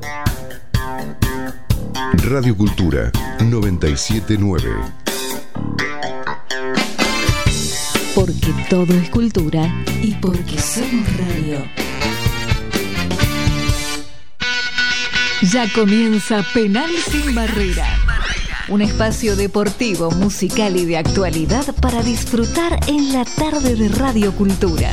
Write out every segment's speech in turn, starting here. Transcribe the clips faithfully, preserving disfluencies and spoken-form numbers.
Radio Cultura noventa y siete punto nueve. Porque todo es cultura y porque somos radio. Ya comienza Penal Sin Barrera. Un espacio deportivo, musical y de actualidad para disfrutar en la tarde de Radio Cultura.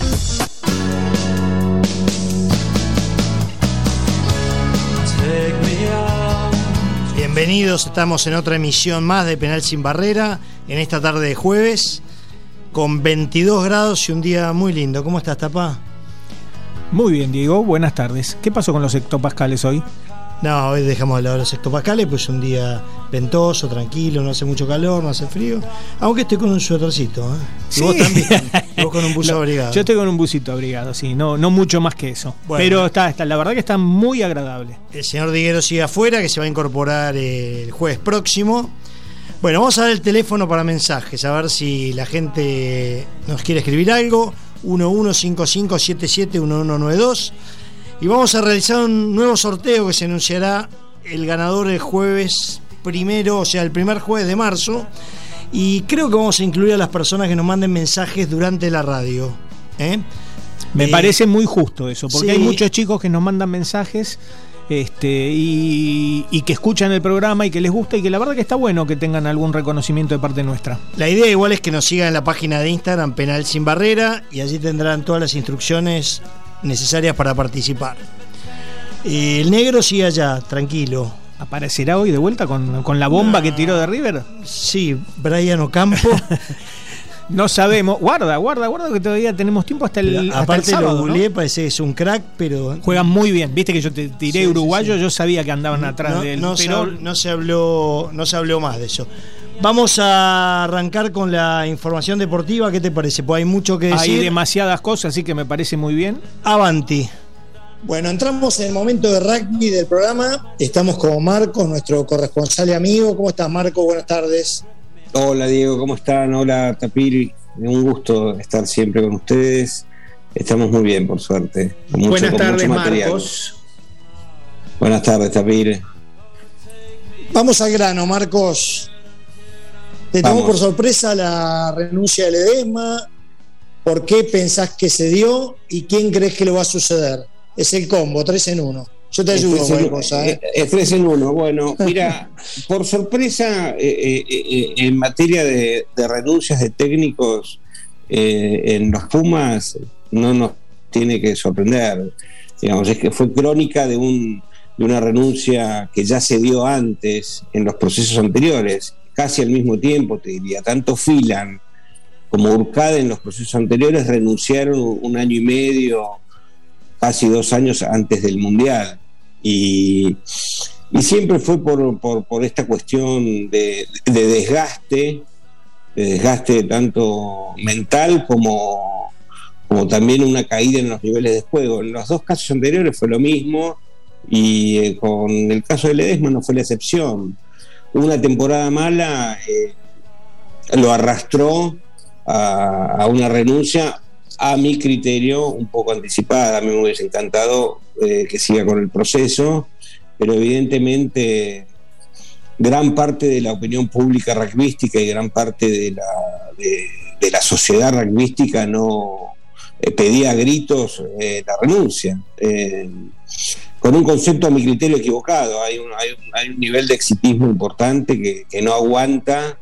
Bienvenidos, estamos en otra emisión más de Penal Sin Barrera, en esta tarde de jueves, con veintidós grados y un día muy lindo. ¿Cómo estás, Tapá? Muy bien, Diego, buenas tardes. ¿Qué pasó con los hectopascales hoy? No, hoy dejamos de hablar de los hectopascales, pues un día ventoso, tranquilo, no hace mucho calor, no hace frío. Aunque estoy con un suétercito, ¿eh? Sí. Y vos también, vos con un buzo no, abrigado. Yo estoy con un busito abrigado, sí, no, no mucho más que eso. Bueno, pero está, está, la verdad que está muy agradable. El señor Diguero sigue afuera, que se va a incorporar el jueves próximo. Bueno, vamos a dar el teléfono para mensajes, a ver si la gente nos quiere escribir algo. uno uno cinco cinco siete siete uno uno nueve dos. Y vamos a realizar un nuevo sorteo que se anunciará el ganador el jueves primero, o sea, el primer jueves de marzo. Y creo que vamos a incluir a las personas que nos manden mensajes durante la radio. ¿eh? Me eh, parece muy justo eso, porque sí. hay muchos chicos que nos mandan mensajes este, y, y que escuchan el programa y que les gusta, y que la verdad que está bueno que tengan algún reconocimiento de parte nuestra. La idea igual es que nos sigan en la página de Instagram Penal Sin Barrera, y allí tendrán todas las instrucciones necesarias para participar. El negro sigue allá, tranquilo. ¿Aparecerá hoy de vuelta con, con la bomba no. que tiró de River? Sí, Brian Ocampo. No sabemos. Guarda, guarda, guarda que todavía tenemos tiempo hasta el, pero, hasta aparte el sábado, lo googleé, ¿no? Parece que es un crack, pero... Juegan muy bien. Viste que yo te tiré sí, uruguayo, sí, sí. Yo sabía que andaban no, atrás no, de él. No, pero... se, no, se habló, no se habló más de eso. Vamos a arrancar con la información deportiva. ¿Qué te parece? Pues hay mucho que decir. Hay demasiadas cosas, así que me parece muy bien. Avanti. Bueno, entramos en el momento de rugby del programa. Estamos con Marcos, nuestro corresponsal y amigo. ¿Cómo estás, Marcos? Buenas tardes. Hola, Diego, ¿cómo están? Hola, Tapir. Un gusto estar siempre con ustedes. Estamos muy bien, por suerte. Con mucho, Buenas con tardes, mucho material. Marcos. Buenas tardes, Tapir. Vamos al grano, Marcos. ¿Te tomó por sorpresa la renuncia de Ledesma? ¿Por qué pensás que se dio? ¿Y quién crees que le va a suceder? Es el combo, tres en uno. Yo te ayudo con cualquier cosa. ¿eh? Es tres en uno. Bueno, mira, por sorpresa, eh, eh, eh, en materia de, de renuncias de técnicos eh, en los Pumas, no nos tiene que sorprender. Digamos, es que fue crónica de, un, de una renuncia que ya se dio antes en los procesos anteriores. Casi al mismo tiempo, te diría. Tanto Filan como Urcade en los procesos anteriores renunciaron un año y medio, casi dos años antes del Mundial. Y, y siempre fue por, por, por esta cuestión de, de desgaste, de desgaste tanto mental como, como también una caída en los niveles de juego. En los dos casos anteriores fue lo mismo, y eh, con el caso de Ledesma no fue la excepción. Una temporada mala eh, lo arrastró a, a una renuncia, a mi criterio, un poco anticipada. A mí me hubiese encantado eh, que siga con el proceso, pero evidentemente gran parte de la opinión pública rugbyística y gran parte de la, de, de la sociedad rugbyística no eh, pedía a gritos eh, la renuncia. Eh, con un concepto a mi criterio equivocado. Hay un, hay un, hay un nivel de exitismo importante que, que no aguanta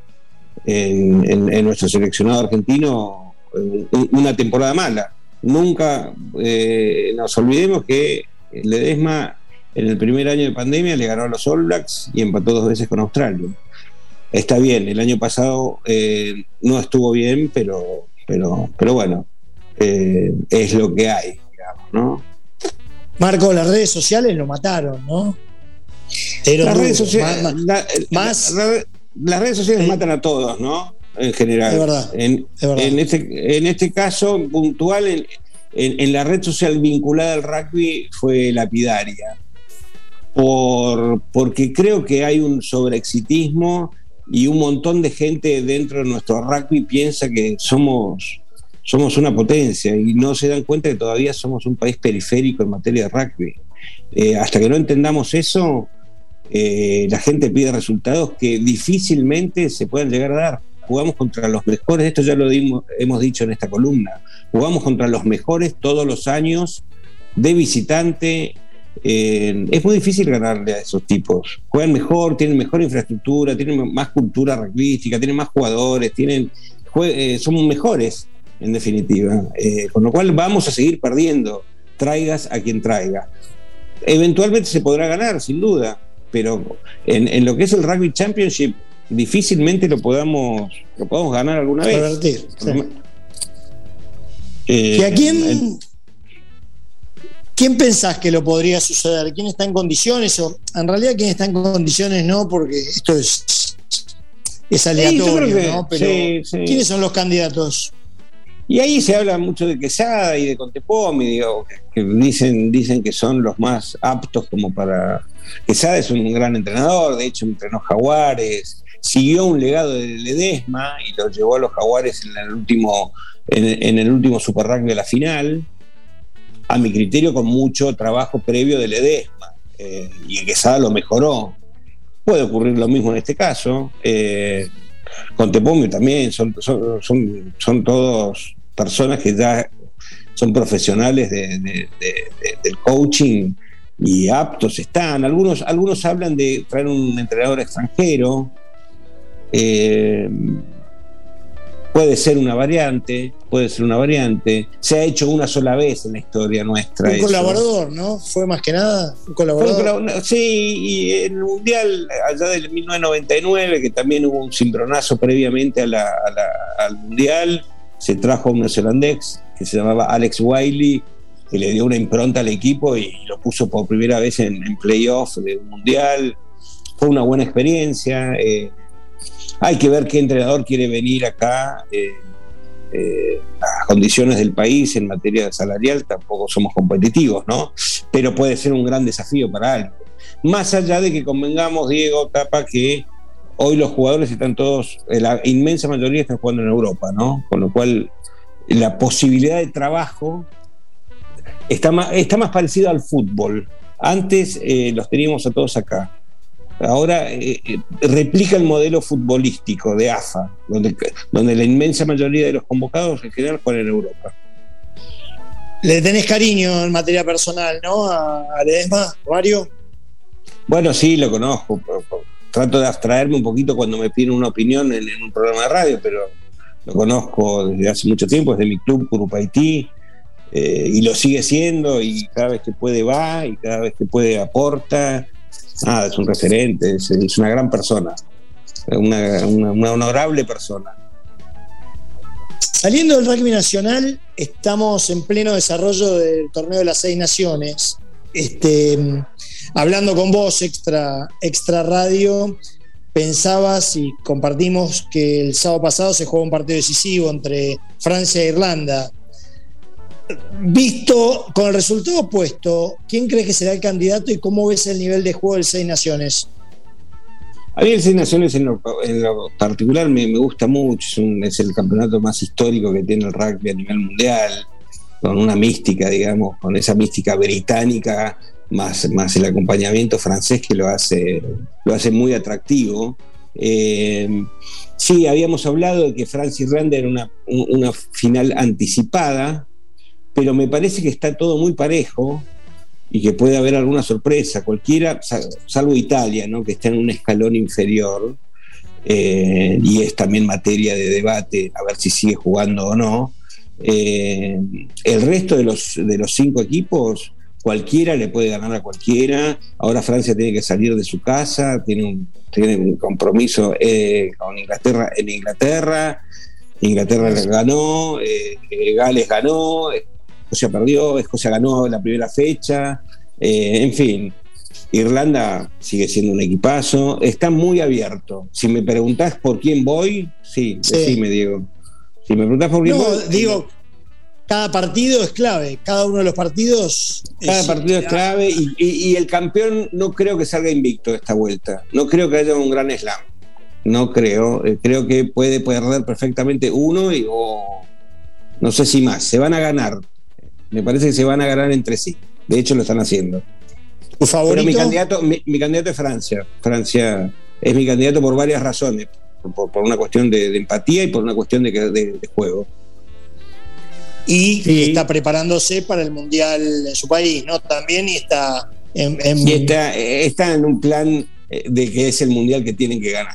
en, en, en nuestro seleccionado argentino una temporada mala. Nunca eh, nos olvidemos que Ledesma en el primer año de pandemia le ganó a los All Blacks y empató dos veces con Australia. Está bien, el año pasado eh, no estuvo bien, pero, pero, pero bueno, eh, es lo que hay, digamos, ¿no? Marco, las redes sociales lo mataron, ¿no? Pero las, duro, redes sociales, más, la, más, la, la, las redes sociales eh, matan a todos, ¿no? En general. Es verdad, en, es verdad. En, este, en este caso puntual, en, en, en la red social vinculada al rugby fue lapidaria. Por, porque creo que hay un sobreexitismo y un montón de gente dentro de nuestro rugby piensa que somos, somos una potencia y no se dan cuenta que todavía somos un país periférico en materia de rugby. Eh, hasta que no entendamos eso, eh, la gente pide resultados que difícilmente se puedan llegar a dar. Jugamos contra los mejores, esto ya lo dimos, hemos dicho en esta columna, jugamos contra los mejores todos los años de visitante. Eh, es muy difícil ganarle a esos tipos. Juegan mejor, tienen mejor infraestructura, tienen más cultura rugbyística, tienen más jugadores, tienen, jue- eh, son mejores en definitiva, eh, con lo cual vamos a seguir perdiendo, traigas a quien traiga. Eventualmente se podrá ganar, sin duda, pero en, en lo que es el Rugby Championship difícilmente lo podamos lo podamos ganar alguna vez. Revertir, sí. eh, ¿Y a quién, el, quién pensás que lo podría suceder? ¿Quién está en condiciones? O en realidad quién está en condiciones no, porque esto es, es aleatorio, sí, que, ¿no? Pero sí, sí. ¿quiénes son los candidatos? Y ahí se habla mucho de Quesada y de Contepomi, digo, que, que dicen, dicen que son los más aptos como para... Quesada es un gran entrenador, de hecho entrenó Jaguares, siguió un legado de Ledesma y lo llevó a los Jaguares en el último, en, en el último Super Rugby de la final, a mi criterio con mucho trabajo previo de Ledesma, eh, y Quesada lo mejoró. Puede ocurrir lo mismo en este caso. eh, Contepomi también, son, son, son, son todos personas que ya son profesionales de, de, de, de, del coaching y aptos están. Algunos, algunos hablan de traer un entrenador extranjero, eh, puede ser una variante, puede ser una variante. Se ha hecho una sola vez en la historia nuestra. Un eso. colaborador, ¿no? Fue más que nada un colaborador. Fue un colabor- sí, y en el Mundial, allá del mil novecientos noventa y nueve, que también hubo un cimbronazo previamente a la, a la, al Mundial, se trajo un neozelandés que se llamaba Alex Wiley, que le dio una impronta al equipo y, y lo puso por primera vez en, en playoff de un Mundial. Fue una buena experiencia. Eh, hay que ver qué entrenador quiere venir acá. Eh, eh, las condiciones del país en materia salarial tampoco somos competitivos, ¿no? Pero puede ser un gran desafío para alguien. Más allá de que convengamos, Diego, Tapa, que hoy los jugadores están todos, la inmensa mayoría están jugando en Europa, ¿no? Con lo cual la posibilidad de trabajo está más, está más parecida al fútbol. Antes eh, los teníamos a todos acá. Ahora eh, replica el modelo futbolístico de A F A, donde, donde la inmensa mayoría de los convocados en general juegan en Europa. Le tenés cariño en materia personal, ¿no? A, a Ledesma, Mario. Bueno, sí, lo conozco. Trato de abstraerme un poquito cuando me piden una opinión en, en un programa de radio, pero lo conozco desde hace mucho tiempo, desde mi club Curupaití, eh, y lo sigue siendo, y cada vez que puede va, y cada vez que puede aporta. Ah, es un referente, es, es una gran persona, una, una, una honorable persona. Saliendo del rugby nacional, estamos en pleno desarrollo del torneo de las seis naciones. Este, hablando con vos, extra, extra radio, pensabas y compartimos que el sábado pasado se jugó un partido decisivo entre Francia e Irlanda. Visto con el resultado opuesto, ¿quién crees que será el candidato y cómo ves el nivel de juego del Seis Naciones? A mí el Seis Naciones en lo, en lo particular me, me gusta mucho, es, un, es el campeonato más histórico que tiene el rugby a nivel mundial, con una mística, digamos, con esa mística británica, más, más el acompañamiento francés que lo hace, lo hace muy atractivo. Eh, sí, habíamos hablado de que Francia e Irlanda era una, una final anticipada, pero me parece que está todo muy parejo y que puede haber alguna sorpresa, cualquiera, salvo Italia, ¿no? Que está en un escalón inferior, eh, y es también materia de debate, a ver si sigue jugando o no. Eh, el resto de los, de los cinco equipos, cualquiera le puede ganar a cualquiera. Ahora Francia tiene que salir de su casa, tiene un, tiene un compromiso eh, con Inglaterra en Inglaterra. Inglaterra ganó, eh, Gales ganó, Escocia perdió, Escocia ganó la primera fecha, eh, en fin, Irlanda sigue siendo un equipazo, está muy abierto. Si me preguntás por quién voy, sí, sí. decime, Diego. Si me preguntás por quién no, voy, digo, cada partido es clave, cada uno de los partidos. Cada es, partido es clave y, y, y el campeón no creo que salga invicto esta vuelta, no creo que haya un gran slam, no creo, eh, creo que puede perder perfectamente uno y, o no sé si más, se van a ganar. Me parece que se van a ganar entre sí. De hecho, lo están haciendo. ¿Tu favorito? Pero mi candidato, mi, mi candidato es Francia. Francia es mi candidato por varias razones. Por, por una cuestión de, de empatía y por una cuestión de, de, de juego. Y sí. Está preparándose para el Mundial en su país, ¿no? También y está en, en... Y está, está en un plan de que es el Mundial que tienen que ganar.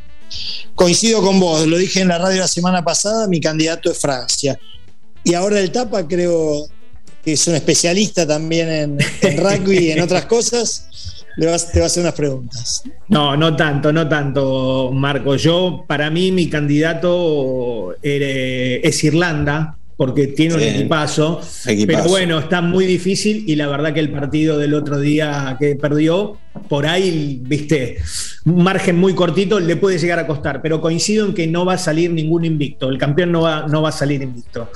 Coincido con vos, lo dije en la radio la semana pasada, mi candidato es Francia. Y ahora el Tapa creo que es un especialista también en, en rugby y en otras cosas. Le vas, te va a hacer unas preguntas. No, no tanto, no tanto, Marco. Yo, para mí, mi candidato es Irlanda, porque tiene un sí, equipazo, equipazo, pero bueno, está muy difícil y la verdad que el partido del otro día que perdió, por ahí, viste, un margen muy cortito le puede llegar a costar, pero coincido en que no va a salir ningún invicto, el campeón no va, no va a salir invicto.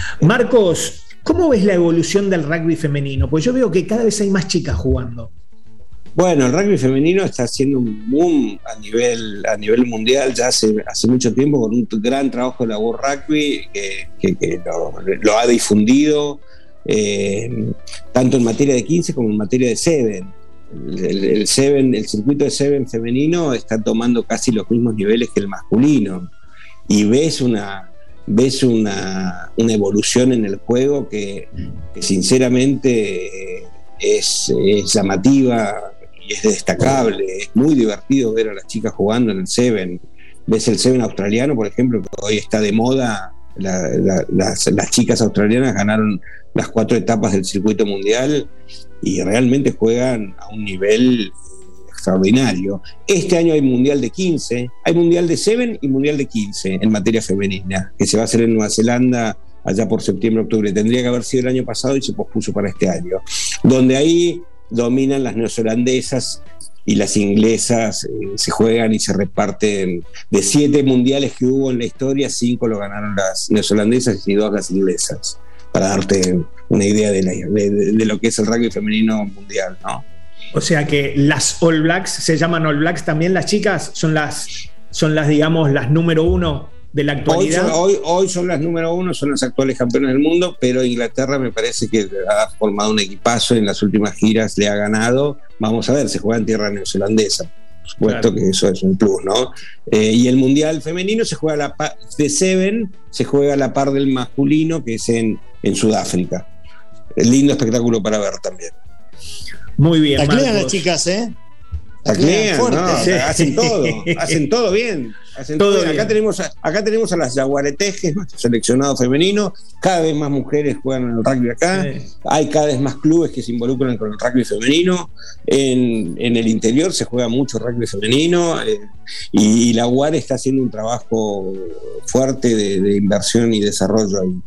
Marcos, ¿cómo ves la evolución del rugby femenino? Pues yo veo que cada vez hay más chicas jugando. Bueno, el rugby femenino está haciendo un boom a nivel, a nivel mundial ya hace, hace mucho tiempo, con un gran trabajo de la World Rugby que, que, que lo, lo ha difundido eh, tanto en materia de quince como en materia de Seven. El, el, Seven, el circuito de Seven femenino está tomando casi los mismos niveles que el masculino y ves una, ves una, una evolución en el juego que, que sinceramente eh, es, es llamativa. Y es destacable, es muy divertido ver a las chicas jugando en el Seven. Ves el Seven australiano, por ejemplo, que hoy está de moda. La, la, las, las chicas australianas ganaron las cuatro etapas del circuito mundial y realmente juegan a un nivel extraordinario. Este año hay mundial de quince, hay mundial de Seven y mundial de quince en materia femenina, que se va a hacer en Nueva Zelanda allá por septiembre, octubre. Tendría que haber sido el año pasado y se pospuso para este año. Donde ahí dominan las neozelandesas y las inglesas, eh, se juegan y se reparten. De siete mundiales que hubo en la historia, cinco lo ganaron las neozelandesas y dos las inglesas, para darte una idea de, la, de, de lo que es el rugby femenino mundial, ¿no? O sea que las All Blacks se llaman All Blacks también, las chicas son las, son las digamos, las número uno de la actualidad. Hoy, hoy, hoy son las número uno, son las actuales campeonas del mundo, pero Inglaterra me parece que ha formado un equipazo, en las últimas giras le ha ganado. Vamos a ver, se juega en tierra neozelandesa, por supuesto, claro, que eso es un plus, ¿no? Eh, y el mundial femenino se juega a la par de Seven, se juega a la par del masculino, que es en, en Sudáfrica. Lindo espectáculo para ver también. Muy bien, taclean las chicas, ¿eh? Taclean, no, sí. hacen todo, hacen todo bien. Hacen todo todo bien. Acá, tenemos a, acá tenemos a las Yaguaretejes, nuestro seleccionado femenino. Cada vez más mujeres juegan en el rugby acá. Sí. Hay cada vez más clubes que se involucran con el rugby femenino. En, en el interior se juega mucho rugby femenino eh, y, y la U A R está haciendo un trabajo fuerte de, de inversión y desarrollo ahí.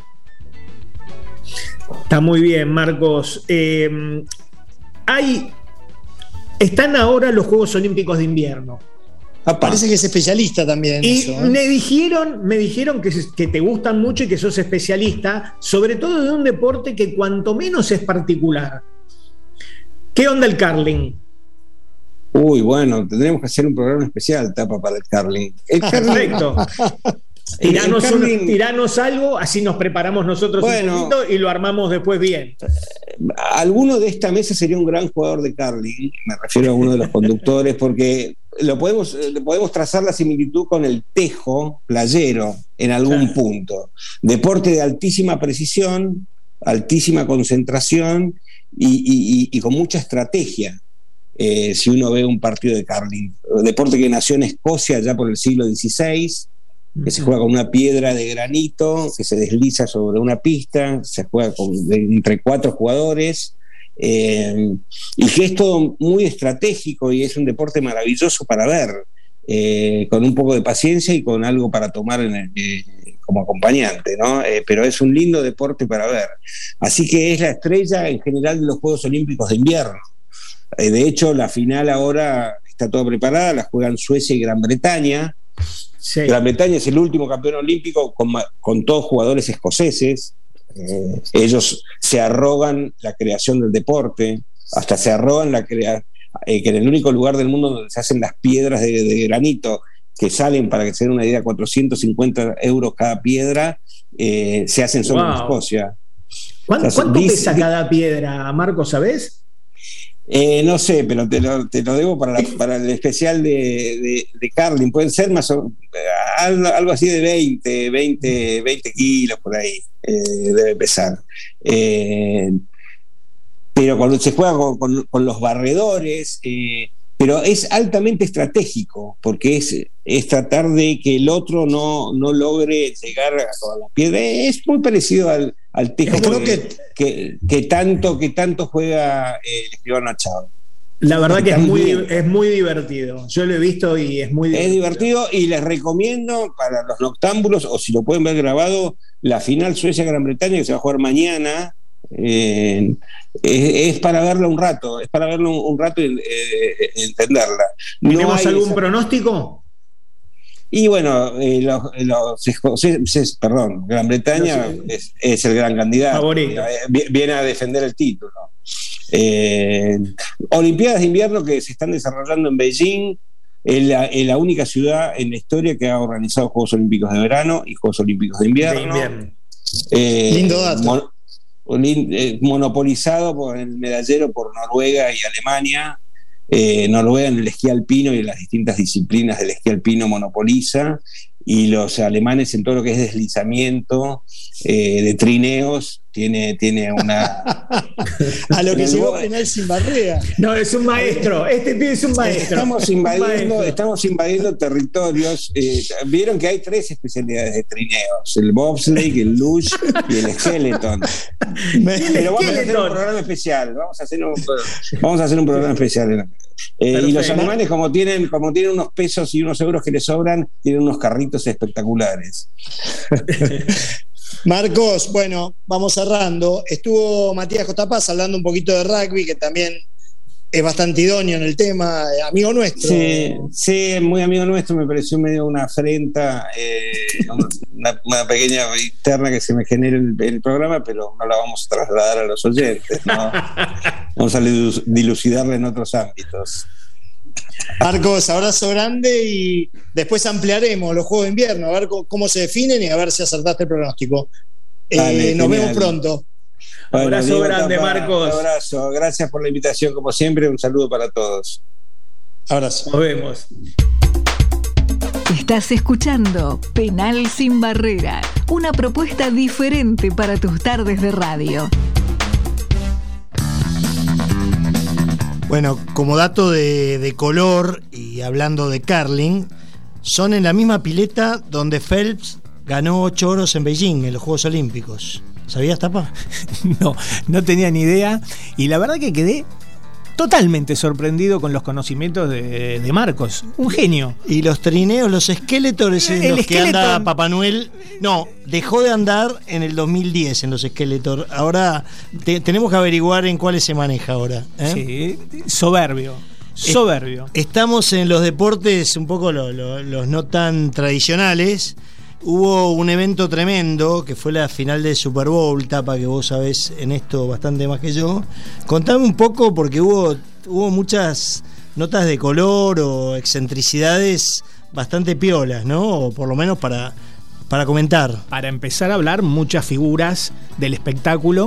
Está muy bien, Marcos. Eh, hay... Están ahora los Juegos Olímpicos de Invierno. Ah, parece que es especialista también en y eso. ¿eh? Me dijeron, me dijeron que, que te gustan mucho y que sos especialista, sobre todo de un deporte que cuanto menos es particular. ¿Qué onda el curling? Uy, bueno, tendremos que hacer un programa especial, Tapa, para el curling. El curling. Perfecto. Tiranos, el curling, un, tiranos algo, así nos preparamos nosotros bueno, un poquito y lo armamos después bien. Alguno de esta mesa sería un gran jugador de curling, me refiero a uno de los conductores, porque lo podemos, podemos trazar la similitud con el tejo playero en algún claro. punto. Deporte de altísima precisión, altísima concentración y, y, y con mucha estrategia. Eh, si uno ve un partido de curling, deporte que nació en Escocia ya por el siglo dieciséis, que se juega con una piedra de granito que se desliza sobre una pista, se juega con, de, entre cuatro jugadores, eh, y que es todo muy estratégico y es un deporte maravilloso para ver, eh, con un poco de paciencia y con algo para tomar en el, eh, como acompañante, ¿no? Eh, pero es un lindo deporte para ver. Así que es la estrella en general de los Juegos Olímpicos de Invierno. Eh, de hecho, la final ahora está toda preparada, la juegan Suecia y Gran Bretaña. Sí. Gran Bretaña es el último campeón olímpico con, con todos jugadores escoceses. Eh, ellos se arrogan la creación del deporte, hasta se arrogan la crea eh, que en el único lugar del mundo donde se hacen las piedras de, de granito, que salen, para que se den una idea, cuatrocientos cincuenta euros cada piedra, eh, se hacen solo wow. en Escocia. ¿Cuánto, o sea, ¿cuánto dice, pesa cada piedra, Marco, sabés? Eh, no sé, pero te lo, te lo debo para, la, para el especial de, de, de Carlin. Pueden ser más o, algo, algo así de veinte, veinte, veinte kilos por ahí, eh, debe pesar. Eh, pero cuando se juega con, con, con los barredores, eh, pero es altamente estratégico, porque es, es tratar de que el otro no, no logre llegar a la piedra. Es muy parecido al, al tejo que, que, que, tanto, que tanto juega el escribano Chávez. La verdad que es muy, es muy divertido. Yo lo he visto y es muy divertido. Es divertido y les recomiendo para los noctámbulos, o si lo pueden ver grabado, la final Suecia-Gran Bretaña, que se va a jugar mañana. Eh, es, es para verla un rato, es para verla un, un rato y eh, entenderla. No ¿Tenemos algún esa... pronóstico? Y bueno, eh, los, los escoceses, perdón, Gran Bretaña no sé. es, es el gran candidato. Favorito. Viene a defender el título. Eh, Olimpiadas de invierno que se están desarrollando en Beijing, es la, es la única ciudad en la historia que ha organizado Juegos Olímpicos de verano y Juegos Olímpicos de invierno. De invierno. Eh, Lindo dato. Mon, monopolizado por el medallero por Noruega y Alemania. Eh, Noruega en el esquí alpino y en las distintas disciplinas del esquí alpino monopoliza, y los alemanes en todo lo que es deslizamiento, eh, de trineos, tiene, tiene una... A lo que llegó penal sin barrera. No, es un maestro, este pibe es un maestro. Estamos invadiendo, estamos invadiendo territorios. Eh, vieron que hay tres especialidades de trineos: el bobsleigh, el luge y el skeleton. Pero vamos a hacer un programa especial. Vamos a hacer un, vamos a hacer un programa especial. Eh, y los alemanes, como tienen, como tienen unos pesos y unos euros que les sobran, tienen unos carritos espectaculares. Marcos, bueno, vamos cerrando. Estuvo Matías Costapaz hablando un poquito de rugby, que también es bastante idóneo en el tema, amigo nuestro. Sí, sí, muy amigo nuestro. Me pareció medio una afrenta, eh, una, una pequeña interna que se me genera en el, el programa, pero no la vamos a trasladar a los oyentes, ¿no? Vamos a dilucidarla en otros ámbitos. Marcos, abrazo grande y después ampliaremos los Juegos de Invierno, a ver cómo se definen y a ver si acertaste el pronóstico. Dale, eh, nos vemos pronto. Bueno, abrazo Diego, grande, tapa, Marcos. Un abrazo, gracias por la invitación, como siempre, un saludo para todos. Abrazo. Nos vemos. Estás escuchando Penal sin Barrera, una propuesta diferente para tus tardes de radio. Bueno, como dato de, de color y hablando de curling, son en la misma pileta donde Phelps ganó ocho oros en Beijing, en los Juegos Olímpicos. ¿Sabías, Tapa? No, no tenía ni idea. Y la verdad que quedé totalmente sorprendido con los conocimientos de, de Marcos. Un genio. Y los trineos, los Skeletors en el los Skeleton. que anda Papá Noel. No, dejó de andar en el dos mil diez en los Skeletors. Ahora te, tenemos que averiguar en cuáles se maneja ahora, ¿eh? Sí, soberbio. Soberbio. Estamos en los deportes un poco lo, lo, los no tan tradicionales. Hubo un evento tremendo que fue la final del Super Bowl, Tapa, que vos sabés en esto bastante más que yo. Contame un poco, porque hubo, hubo muchas notas de color o excentricidades bastante piolas, ¿no? O por lo menos para, para comentar. Para empezar a hablar, muchas figuras del espectáculo.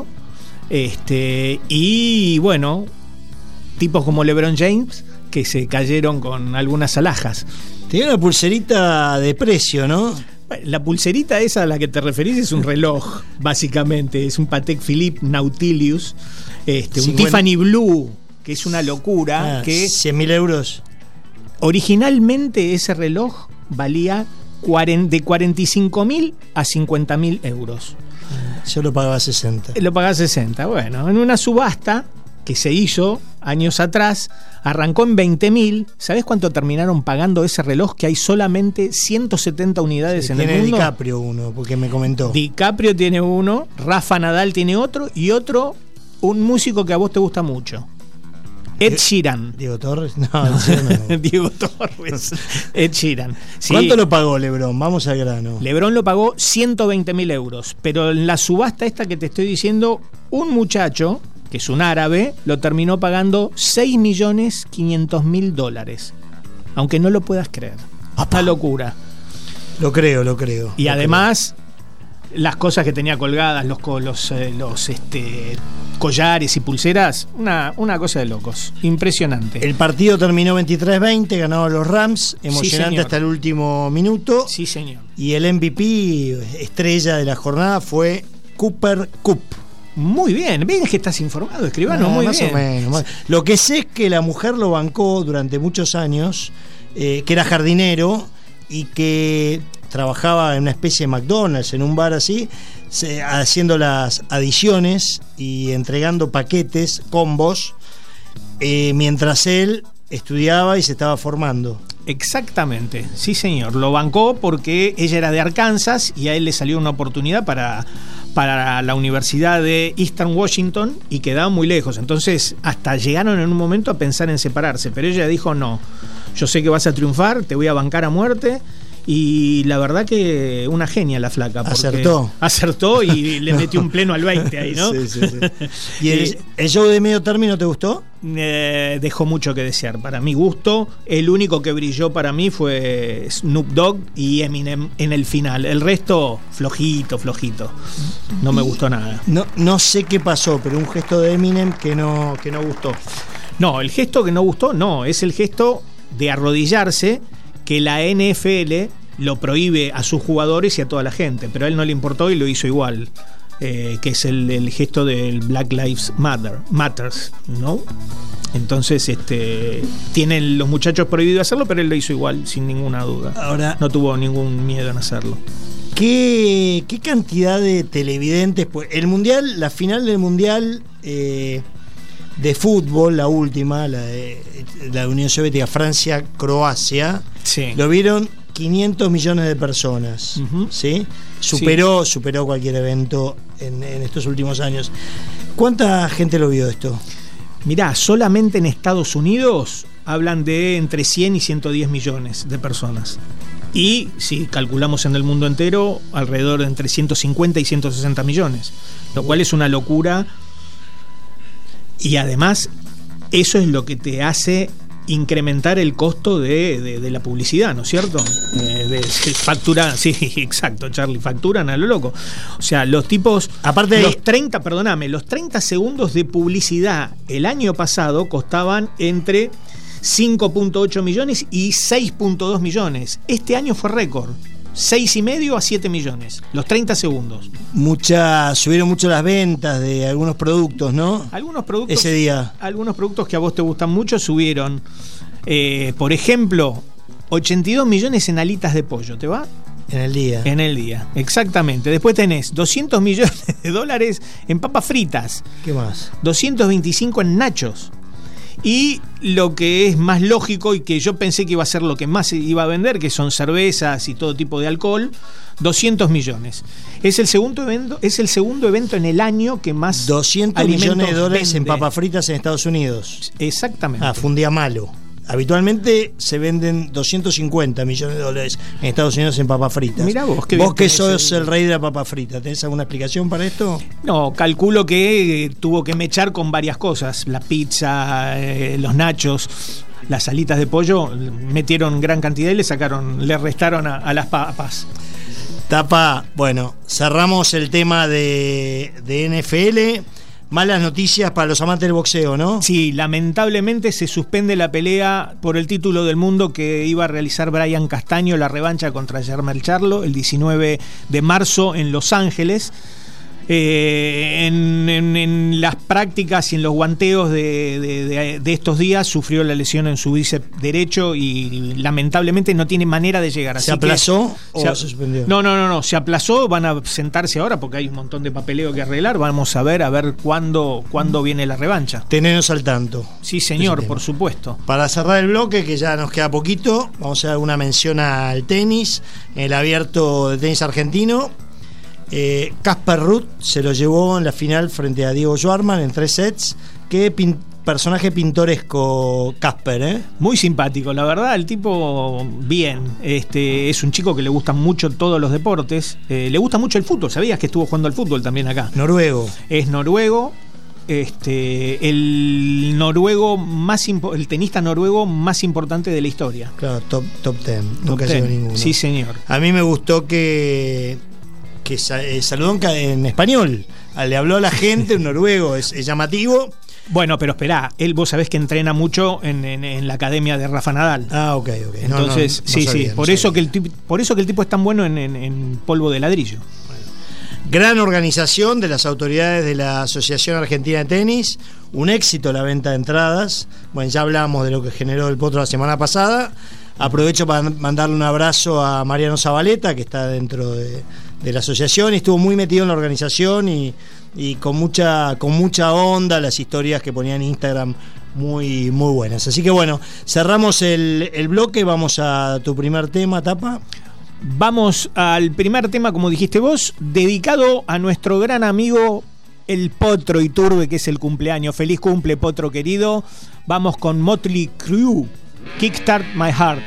Este, y bueno, tipos como LeBron James, que se cayeron con algunas alhajas. Tenía una pulserita de precio, ¿no? La pulserita esa a la que te referís es un reloj, básicamente. Es un Patek Philippe Nautilus, este, un cincuenta Tiffany Blue, que es una locura. Ah, que cien mil euros. Originalmente ese reloj valía de cuarenta y cinco mil a cincuenta mil euros. Yo lo pagaba sesenta. Lo pagaba sesenta. Bueno, en una subasta que se hizo años atrás, arrancó en veinte mil. ¿Sabés cuánto terminaron pagando ese reloj? Que hay solamente ciento setenta unidades sí, en el mundo. Tiene DiCaprio uno, porque me comentó. DiCaprio tiene uno, Rafa Nadal tiene otro, y otro, un músico que a vos te gusta mucho, Ed Sheeran. ¿Diego Torres? No, no. Diego Torres. Ed Sheeran. Sí. ¿Cuánto lo pagó LeBron? Vamos al grano. LeBron lo pagó ciento veinte mil euros, pero en la subasta esta que te estoy diciendo, un muchacho que es un árabe, lo terminó pagando seis millones quinientos mil dólares. Aunque no lo puedas creer. Esta locura. Lo creo, lo creo. Y lo además, las cosas que tenía colgadas, los, los, eh, los este, collares y pulseras, una, una cosa de locos, impresionante. El partido terminó veintitrés veinte, ganaron los Rams, emocionante sí, hasta el último minuto. Sí, señor. Y el M V P, estrella de la jornada, fue Cooper Kupp. Muy bien, bien que estás informado, escribano, Ah, muy más bien. o menos. Más. Lo que sé es que la mujer lo bancó durante muchos años, eh, que era jardinero y que trabajaba en una especie de McDonald's, en un bar así, se, haciendo las adiciones y entregando paquetes, combos, eh, mientras él estudiaba y se estaba formando. Exactamente, sí señor, lo bancó porque ella era de Arkansas y a él le salió una oportunidad para, para la Universidad de Eastern Washington y quedaba muy lejos, entonces hasta llegaron en un momento a pensar en separarse, pero ella dijo no, yo sé que vas a triunfar, te voy a bancar a muerte. Y la verdad que una genia la flaca. Acertó. Acertó y le metió un pleno al veinte ahí, ¿no? Sí, sí, sí. ¿Y el, el show de medio término te gustó? Eh, dejó mucho que desear. Para mi gusto, el único que brilló para mí fue Snoop Dogg y Eminem en el final. El resto, flojito, flojito. No me gustó nada. No, no sé qué pasó, pero un gesto de Eminem que no, que no gustó. No, el gesto que no gustó, no. Es el gesto de arrodillarse que la N F L lo prohíbe a sus jugadores y a toda la gente, pero a él no le importó y lo hizo igual, eh, que es el, el gesto del Black Lives Matter, Matters, ¿no? Entonces, este, tienen los muchachos prohibido hacerlo, pero él lo hizo igual, sin ninguna duda. Ahora, no tuvo ningún miedo en hacerlo. ¿Qué, qué cantidad de televidentes? Pues el mundial, la final del mundial eh, de fútbol, la última, la de la Unión Soviética, Francia-Croacia, sí. Lo vieron quinientos millones de personas, uh-huh. ¿Sí? Superó, sí. superó cualquier evento en, en estos últimos años. ¿Cuánta gente lo vio esto? Mirá, solamente en Estados Unidos hablan de entre cien y ciento diez millones de personas. Y si calculamos en el mundo entero, alrededor de entre ciento cincuenta y ciento sesenta millones, lo cual es una locura. Y además, eso es lo que te hace incrementar el costo de, de, de la publicidad, ¿no es cierto? Eh, de, de facturan, sí, exacto, Charlie, facturan a lo loco. O sea, los tipos, aparte de los treinta, perdóname, los treinta segundos de publicidad el año pasado costaban entre cinco punto ocho millones y seis punto dos millones. Este año fue récord. seis y medio a siete millones, los treinta segundos. Mucha, subieron mucho las ventas de algunos productos, ¿no? Algunos productos. Ese día. Algunos productos que a vos te gustan mucho subieron. Eh, por ejemplo, ochenta y dos millones en alitas de pollo, ¿te va? En el día. En el día, exactamente. Después tenés doscientos millones de dólares en papas fritas. ¿Qué más? doscientos veinticinco en nachos. Y lo que es más lógico y que yo pensé que iba a ser lo que más iba a vender, que son cervezas y todo tipo de alcohol, doscientos millones. Es el segundo evento, es el segundo evento en el año que más doscientos millones de dólares vende. En papas fritas en Estados Unidos. Exactamente. Ah, fue un día malo. Habitualmente se venden doscientos cincuenta millones de dólares en Estados Unidos en papas fritas. Mirá vos, qué vos que sos el... el rey de la papa frita, ¿tenés alguna explicación para esto? No, calculo que eh, tuvo que mechar con varias cosas. La pizza, eh, los nachos, las alitas de pollo, metieron gran cantidad y le sacaron, le restaron a, a las papas. Tapa, bueno, cerramos el tema de, de N F L. Malas noticias para los amantes del boxeo, ¿no? Sí, lamentablemente se suspende la pelea por el título del mundo que iba a realizar Brian Castaño, la revancha contra Jermell Charlo, el diecinueve de marzo en Los Ángeles. Eh, en, en, en las prácticas y en los guanteos de, de, de, de estos días sufrió la lesión en su bíceps derecho y lamentablemente no tiene manera de llegar. ¿Se aplazó o se, se suspendió? No, no, no, no, se aplazó, van a sentarse ahora porque hay un montón de papeleo que arreglar, vamos a ver a ver cuándo, cuándo viene la revancha. Tenenos al tanto. Sí, señor, por supuesto. Para cerrar el bloque, que ya nos queda poquito, vamos a dar una mención al tenis, el abierto de tenis argentino. Casper eh, Ruud se lo llevó en la final frente a Diego Schwartzman en tres sets. Qué pin- personaje pintoresco Casper, ¿eh? Muy simpático, la verdad, el tipo bien. Este, es un chico que le gustan mucho todos los deportes. Eh, le gusta mucho el fútbol, ¿sabías que estuvo jugando al fútbol también acá? Noruego. Es noruego. Este, el noruego más impo- el tenista noruego más importante de la historia. Claro, top top ten. Nunca llegó ninguno. Sí, señor. A mí me gustó que que eh, saludó en, en español. Le habló a la gente en noruego, es, es llamativo. Bueno, pero esperá, él vos sabés que entrena mucho en, en, en la academia de Rafa Nadal. Ah, ok, ok. Entonces, no, no, sí, no sabía, sí, por no eso que el tipo, por eso que el tipo es tan bueno en, en, en polvo de ladrillo. Gran organización de las autoridades de la Asociación Argentina de Tenis, un éxito la venta de entradas. Bueno, ya hablamos de lo que generó el Potro la semana pasada. Aprovecho para mandarle un abrazo a Mariano Zabaleta, que está dentro de, de la asociación y estuvo muy metido en la organización y, y con mucha con mucha onda, las historias que ponía en Instagram muy, muy buenas. Así que bueno, cerramos el, el bloque, vamos a tu primer tema, Tapa. Vamos al primer tema, como dijiste vos, dedicado a nuestro gran amigo el Potro Iturbe, que es el cumpleaños. Feliz cumple, Potro querido. Vamos con Motley Crue, Kickstart My Heart.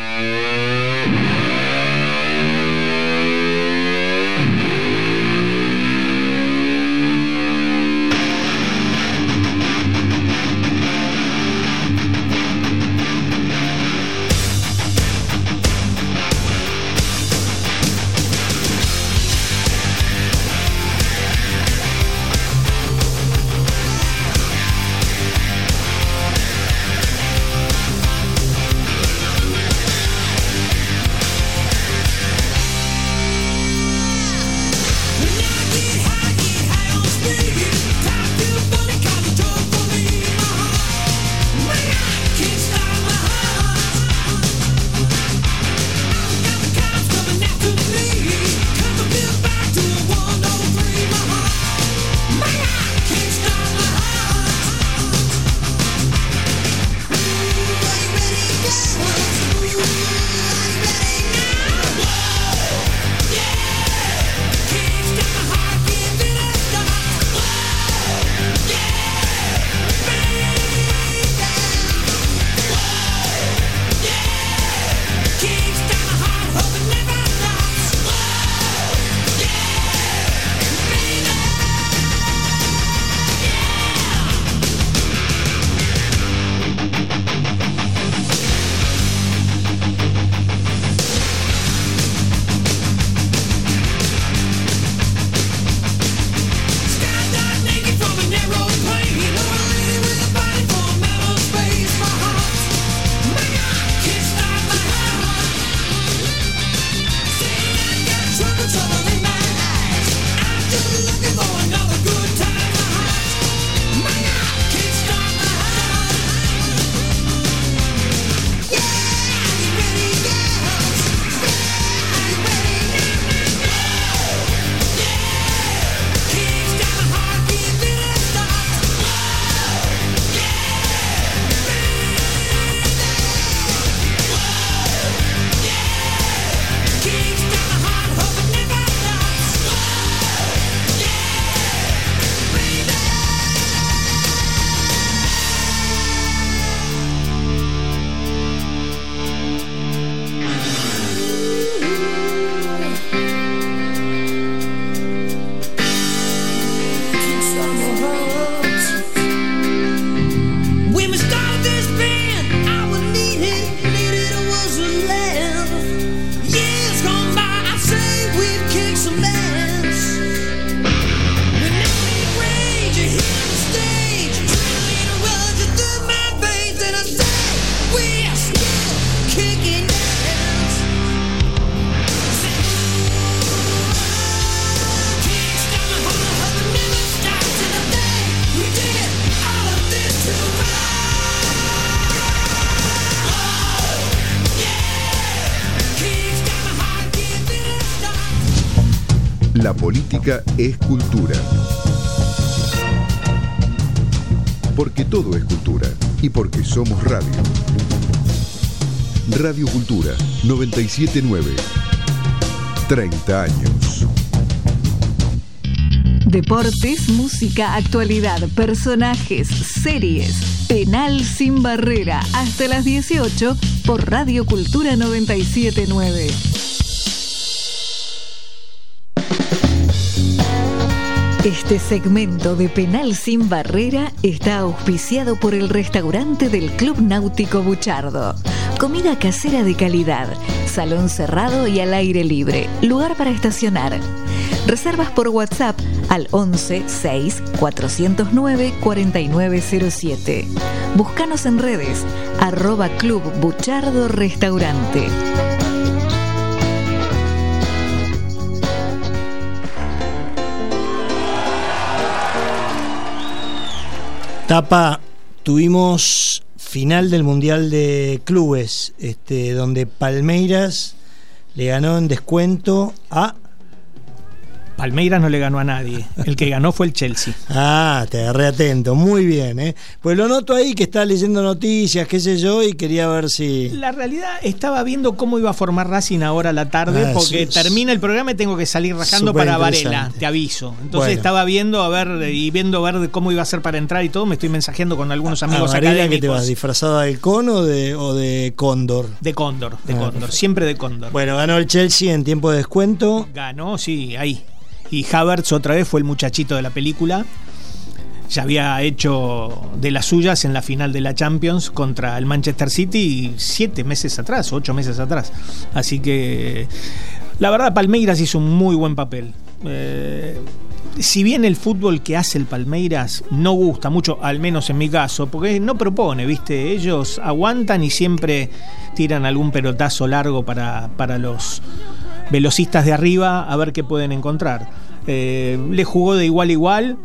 La política es cultura. Porque todo es cultura y porque somos radio. Radio Cultura noventa y siete punto nueve. treinta años. Deportes, música, actualidad, personajes, series. Penal sin barrera. Hasta las dieciocho por Radio Cultura noventa y siete punto nueve. Este segmento de Penal sin Barrera está auspiciado por el restaurante del Club Náutico Buchardo. Comida casera de calidad, salón cerrado y al aire libre, lugar para estacionar. Reservas por WhatsApp al once seis cuatrocientos nueve cuarenta y nueve cero siete. Búscanos en redes, arroba Club Buchardo Restaurante. Tapa, tuvimos final del Mundial de Clubes, este, donde Palmeiras le ganó en descuento a... Palmeiras no le ganó a nadie. El que ganó fue el Chelsea. Ah, te agarré atento. Muy bien, ¿eh? Pues lo noto ahí que está leyendo noticias, qué sé yo, y quería ver si... La realidad, estaba viendo cómo iba a formar Racing ahora a la tarde, ah, porque es, termina el programa y tengo que salir rajando para Varela, te aviso. Entonces bueno. estaba viendo a ver y viendo a ver cómo iba a ser para entrar y todo. Me estoy mensajeando con algunos amigos a Varela, académicos. ¿que te vas disfrazado de halcón o de, o de cóndor? De cóndor, de ah, cóndor, perfecto. Siempre de cóndor. Bueno, ganó el Chelsea en tiempo de descuento. Ganó, sí, ahí. Y Havertz otra vez fue el muchachito de la película. Ya había hecho de las suyas en la final de la Champions contra el Manchester City siete meses atrás, ocho meses atrás. Así que la verdad Palmeiras hizo un muy buen papel. Eh, si bien el fútbol que hace el Palmeiras no gusta mucho, al menos en mi caso, porque no propone, ¿viste? Ellos aguantan y siempre tiran algún pelotazo largo para, para los velocistas de arriba a ver qué pueden encontrar. Eh, le jugó de igual a igual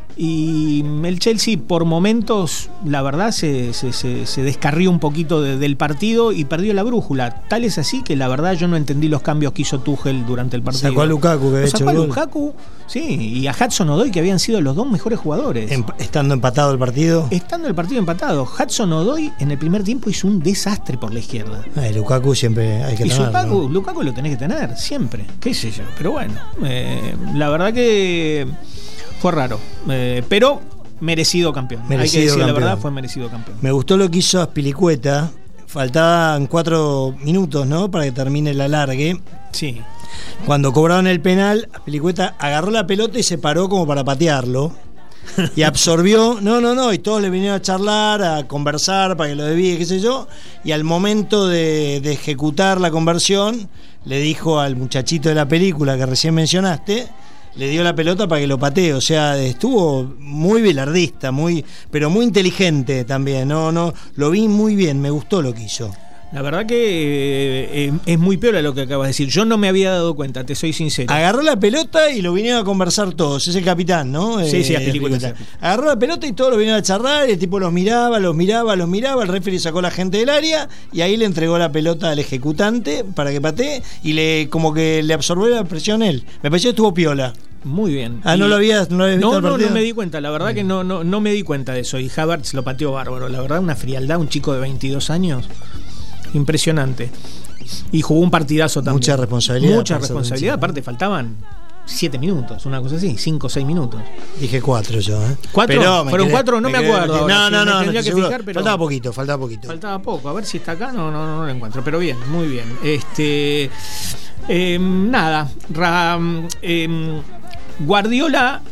y el Chelsea por momentos la verdad se, se, se, se descarrió un poquito de, del partido y perdió la brújula. Tal es así que la verdad yo no entendí los cambios que hizo Tuchel durante el partido. Sacó a Lukaku, que había hecho sacó a gol. Lukaku, sí, y a Hudson-Odoi, que habían sido los dos mejores jugadores. Em, estando empatado el partido. Estando el partido empatado. Hudson-Odoi en el primer tiempo hizo un desastre por la izquierda. Eh, Lukaku siempre hay que y tenerlo. Lukaku, ¿no? Lukaku lo tenés que tener, siempre. Qué sé yo. Pero bueno, eh, la verdad que fue raro. Eh, pero merecido campeón. Merecido hay que decir campeón. La verdad, fue merecido campeón. Me gustó lo que hizo Azpilicueta. Faltaban cuatro minutos, ¿no? Para que termine el alargue. Sí. Cuando cobraron el penal, Azpilicueta agarró la pelota y se paró como para patearlo. Y absorbió, no, no, no, y todos le vinieron a charlar, a conversar para que lo desvíe, qué sé yo. Y al momento de, de ejecutar la conversión, le dijo al muchachito de la película que recién mencionaste, le dio la pelota para que lo patee. O sea, estuvo muy bilardista, muy, pero muy inteligente también. No, no, lo vi muy bien, me gustó lo que hizo. La verdad que eh, eh, es muy peor lo que acabas de decir. Yo no me había dado cuenta, te soy sincero. Agarró la pelota y lo vinieron a conversar todos. Es el capitán, ¿no? Sí, eh, sí, Azpilicueta. Agarró la pelota y todos lo vinieron a charlar. Y el tipo los miraba, los miraba, los miraba. El referee sacó a la gente del área y ahí le entregó la pelota al ejecutante para que patee y le como que le absorbió la presión él. Me pareció que estuvo piola. Muy bien. Ah, ¿no lo habías, no lo habías visto no, el no, partido? no me di cuenta. La verdad bien. que no, no, no me di cuenta de eso. Y Havertz lo pateó bárbaro. La verdad, una frialdad, un chico de veintidós años. Impresionante. Y jugó un partidazo también. Mucha responsabilidad. Mucha responsabilidad. Aparte, faltaban siete minutos, una cosa así, cinco o seis minutos. Dije cuatro yo, ¿eh? ¿Cuatro? Pero ¿Fueron quedé, cuatro? No me, me acuerdo. Ahora, no, no, no. Tendría no que seguro. fijar, pero faltaba poquito, faltaba poquito. Faltaba poco. A ver si está acá. No, no, no, no lo encuentro. Pero bien, muy bien. Este. Eh, nada. Ra, eh, Guardiola.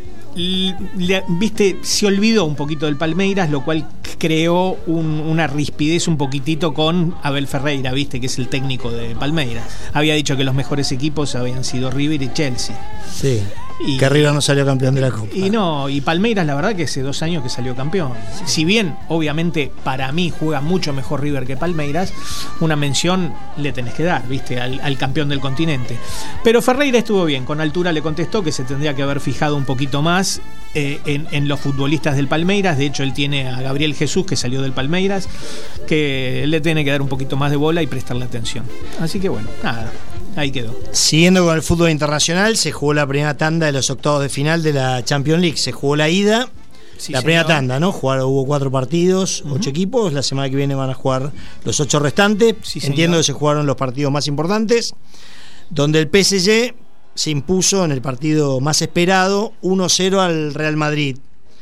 Le, viste, se olvidó un poquito del Palmeiras, lo cual creó un, una rispidez un poquitito con Abel Ferreira, viste, que es el técnico de Palmeiras. Había dicho que los mejores equipos habían sido River y Chelsea. Sí. Y, que River no salió campeón de la Copa. Y no, y Palmeiras la verdad que hace dos años que salió campeón. Si bien, obviamente, para mí juega mucho mejor River que Palmeiras, una mención le tenés que dar, viste, al, al campeón del continente. Pero Ferreira estuvo bien, con altura le contestó que se tendría que haber fijado un poquito más eh, en, en los futbolistas del Palmeiras. De hecho, él tiene a Gabriel Jesús, que salió del Palmeiras, que le tiene que dar un poquito más de bola y prestarle atención. Así que bueno, nada. Ahí quedó. Siguiendo con el fútbol internacional, se jugó la primera tanda de los octavos de final de la Champions League. Se jugó la ida, sí, la señor. primera tanda, ¿no? Jugaron, hubo cuatro partidos, uh-huh. ocho equipos. La semana que viene van a jugar los ocho restantes. Sí, Entiendo que se jugaron los partidos más importantes, donde el P S G se impuso en el partido más esperado uno cero al Real Madrid.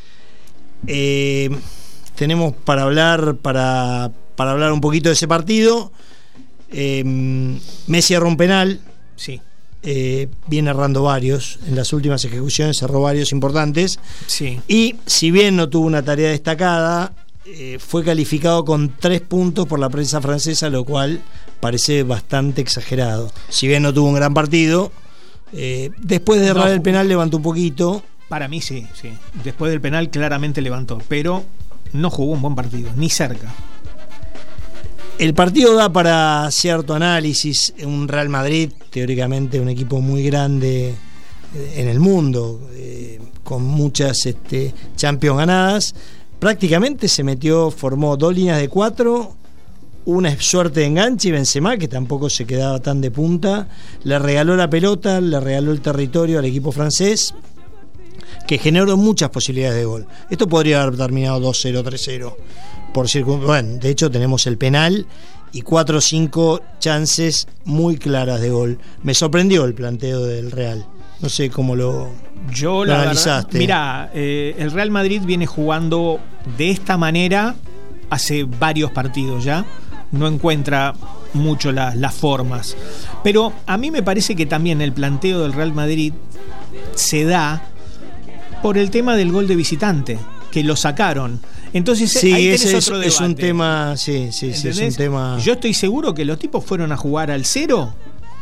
Eh, tenemos para hablar, para, para hablar un poquito de ese partido. Eh, Messi erró un penal, sí. eh, viene errando varios en las últimas ejecuciones, erró varios importantes, sí. Y si bien no tuvo una tarea destacada, eh, fue calificado con tres puntos por la prensa francesa, lo cual parece bastante exagerado. Si bien no tuvo un gran partido, Eh, después de errar no, el penal levantó un poquito. Para mí sí, sí. Después del penal claramente levantó, pero no jugó un buen partido, ni cerca. El partido da para cierto análisis. Un Real Madrid, teóricamente un equipo muy grande en el mundo, eh, con muchas este, Champions ganadas, prácticamente se metió, formó dos líneas de cuatro, una suerte de enganche, y Benzema, que tampoco se quedaba tan de punta, le regaló la pelota, le regaló el territorio al equipo francés, que generó muchas posibilidades de gol. Esto podría haber terminado dos cero, tres cero. Por circun... Bueno, de hecho tenemos el penal y cuatro o cinco chances muy claras de gol. Me sorprendió el planteo del Real. No sé cómo lo, Yo, lo la analizaste. Mira, eh, el Real Madrid viene jugando de esta manera hace varios partidos ya. No encuentra mucho la, las formas. Pero a mí me parece que también el planteo del Real Madrid se da por el tema del gol de visitante, que lo sacaron. Entonces sí, ahí tenés ese otro es, debate. es un tema, sí, sí, sí, es un tema. Yo estoy seguro que los tipos fueron a jugar al cero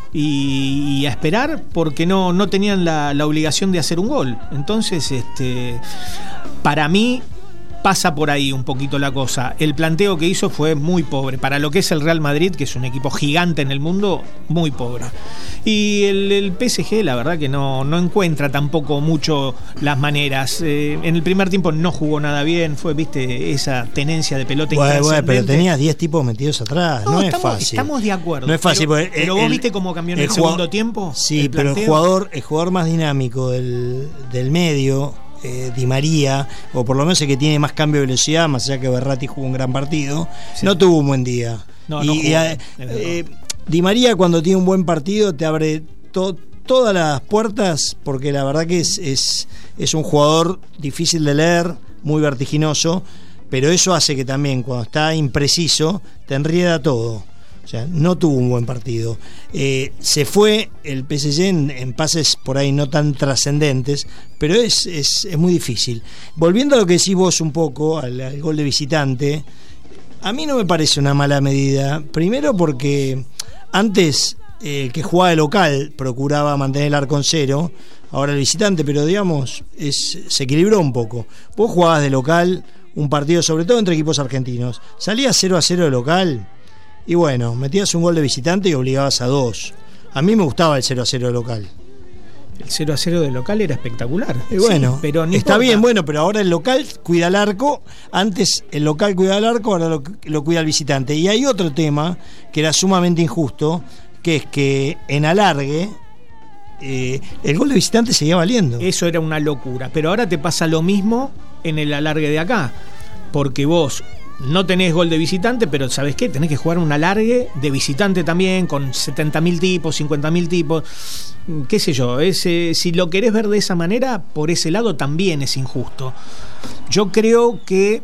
y, y a esperar, porque no, no tenían la, la obligación de hacer un gol. Entonces, este, para mí pasa por ahí un poquito la cosa. El planteo que hizo fue muy pobre para lo que es el Real Madrid, que es un equipo gigante en el mundo, muy pobre. Y el, el P S G, la verdad que no, no encuentra tampoco mucho las maneras. Eh, en el primer tiempo no jugó nada bien, fue, viste, esa tenencia de pelota bueno, bueno, pero tenías diez tipos metidos atrás, no, no es estamos, fácil. Estamos de acuerdo. No es fácil. Pero, pero vos el, viste cómo cambió en el, el jugador, segundo tiempo. Sí, el pero el jugador, el jugador más dinámico del, del medio, Eh, Di María, o por lo menos el que tiene más cambio de velocidad, más allá que Berratti jugó un gran partido, sí, no tuvo un buen día. No, y, no jugó, y, eh, Di María, cuando tiene un buen partido, te abre to, todas las puertas, porque la verdad que es, es, es un jugador difícil de leer, muy vertiginoso, pero eso hace que también, cuando está impreciso, te enrieda todo. O sea, no tuvo un buen partido. Eh, se fue el P S G en, en pases por ahí no tan trascendentes, pero es, es, es muy difícil. Volviendo a lo que decís vos un poco, al, al gol de visitante, a mí no me parece una mala medida. Primero porque antes eh, el que jugaba de local procuraba mantener el arco en cero, ahora el visitante, pero digamos, es, se equilibró un poco. Vos jugabas de local un partido, sobre todo entre equipos argentinos, salías cero a cero de local, y bueno, metías un gol de visitante y obligabas a dos. A mí me gustaba el cero a cero de local. El cero a cero de local era espectacular. Y bueno, sí, pero está importa. bien, bueno, pero ahora el local cuida el arco. Antes el local cuidaba el arco, ahora lo, lo cuida el visitante. Y hay otro tema que era sumamente injusto, que es que en alargue eh, el gol de visitante seguía valiendo. Eso era una locura. Pero ahora te pasa lo mismo en el alargue de acá. Porque vos no tenés gol de visitante, pero ¿sabés qué? Tenés que jugar un alargue de visitante también, con setenta mil tipos, cincuenta mil tipos, qué sé yo. Es, eh, si lo querés ver de esa manera, por ese lado también es injusto. Yo creo que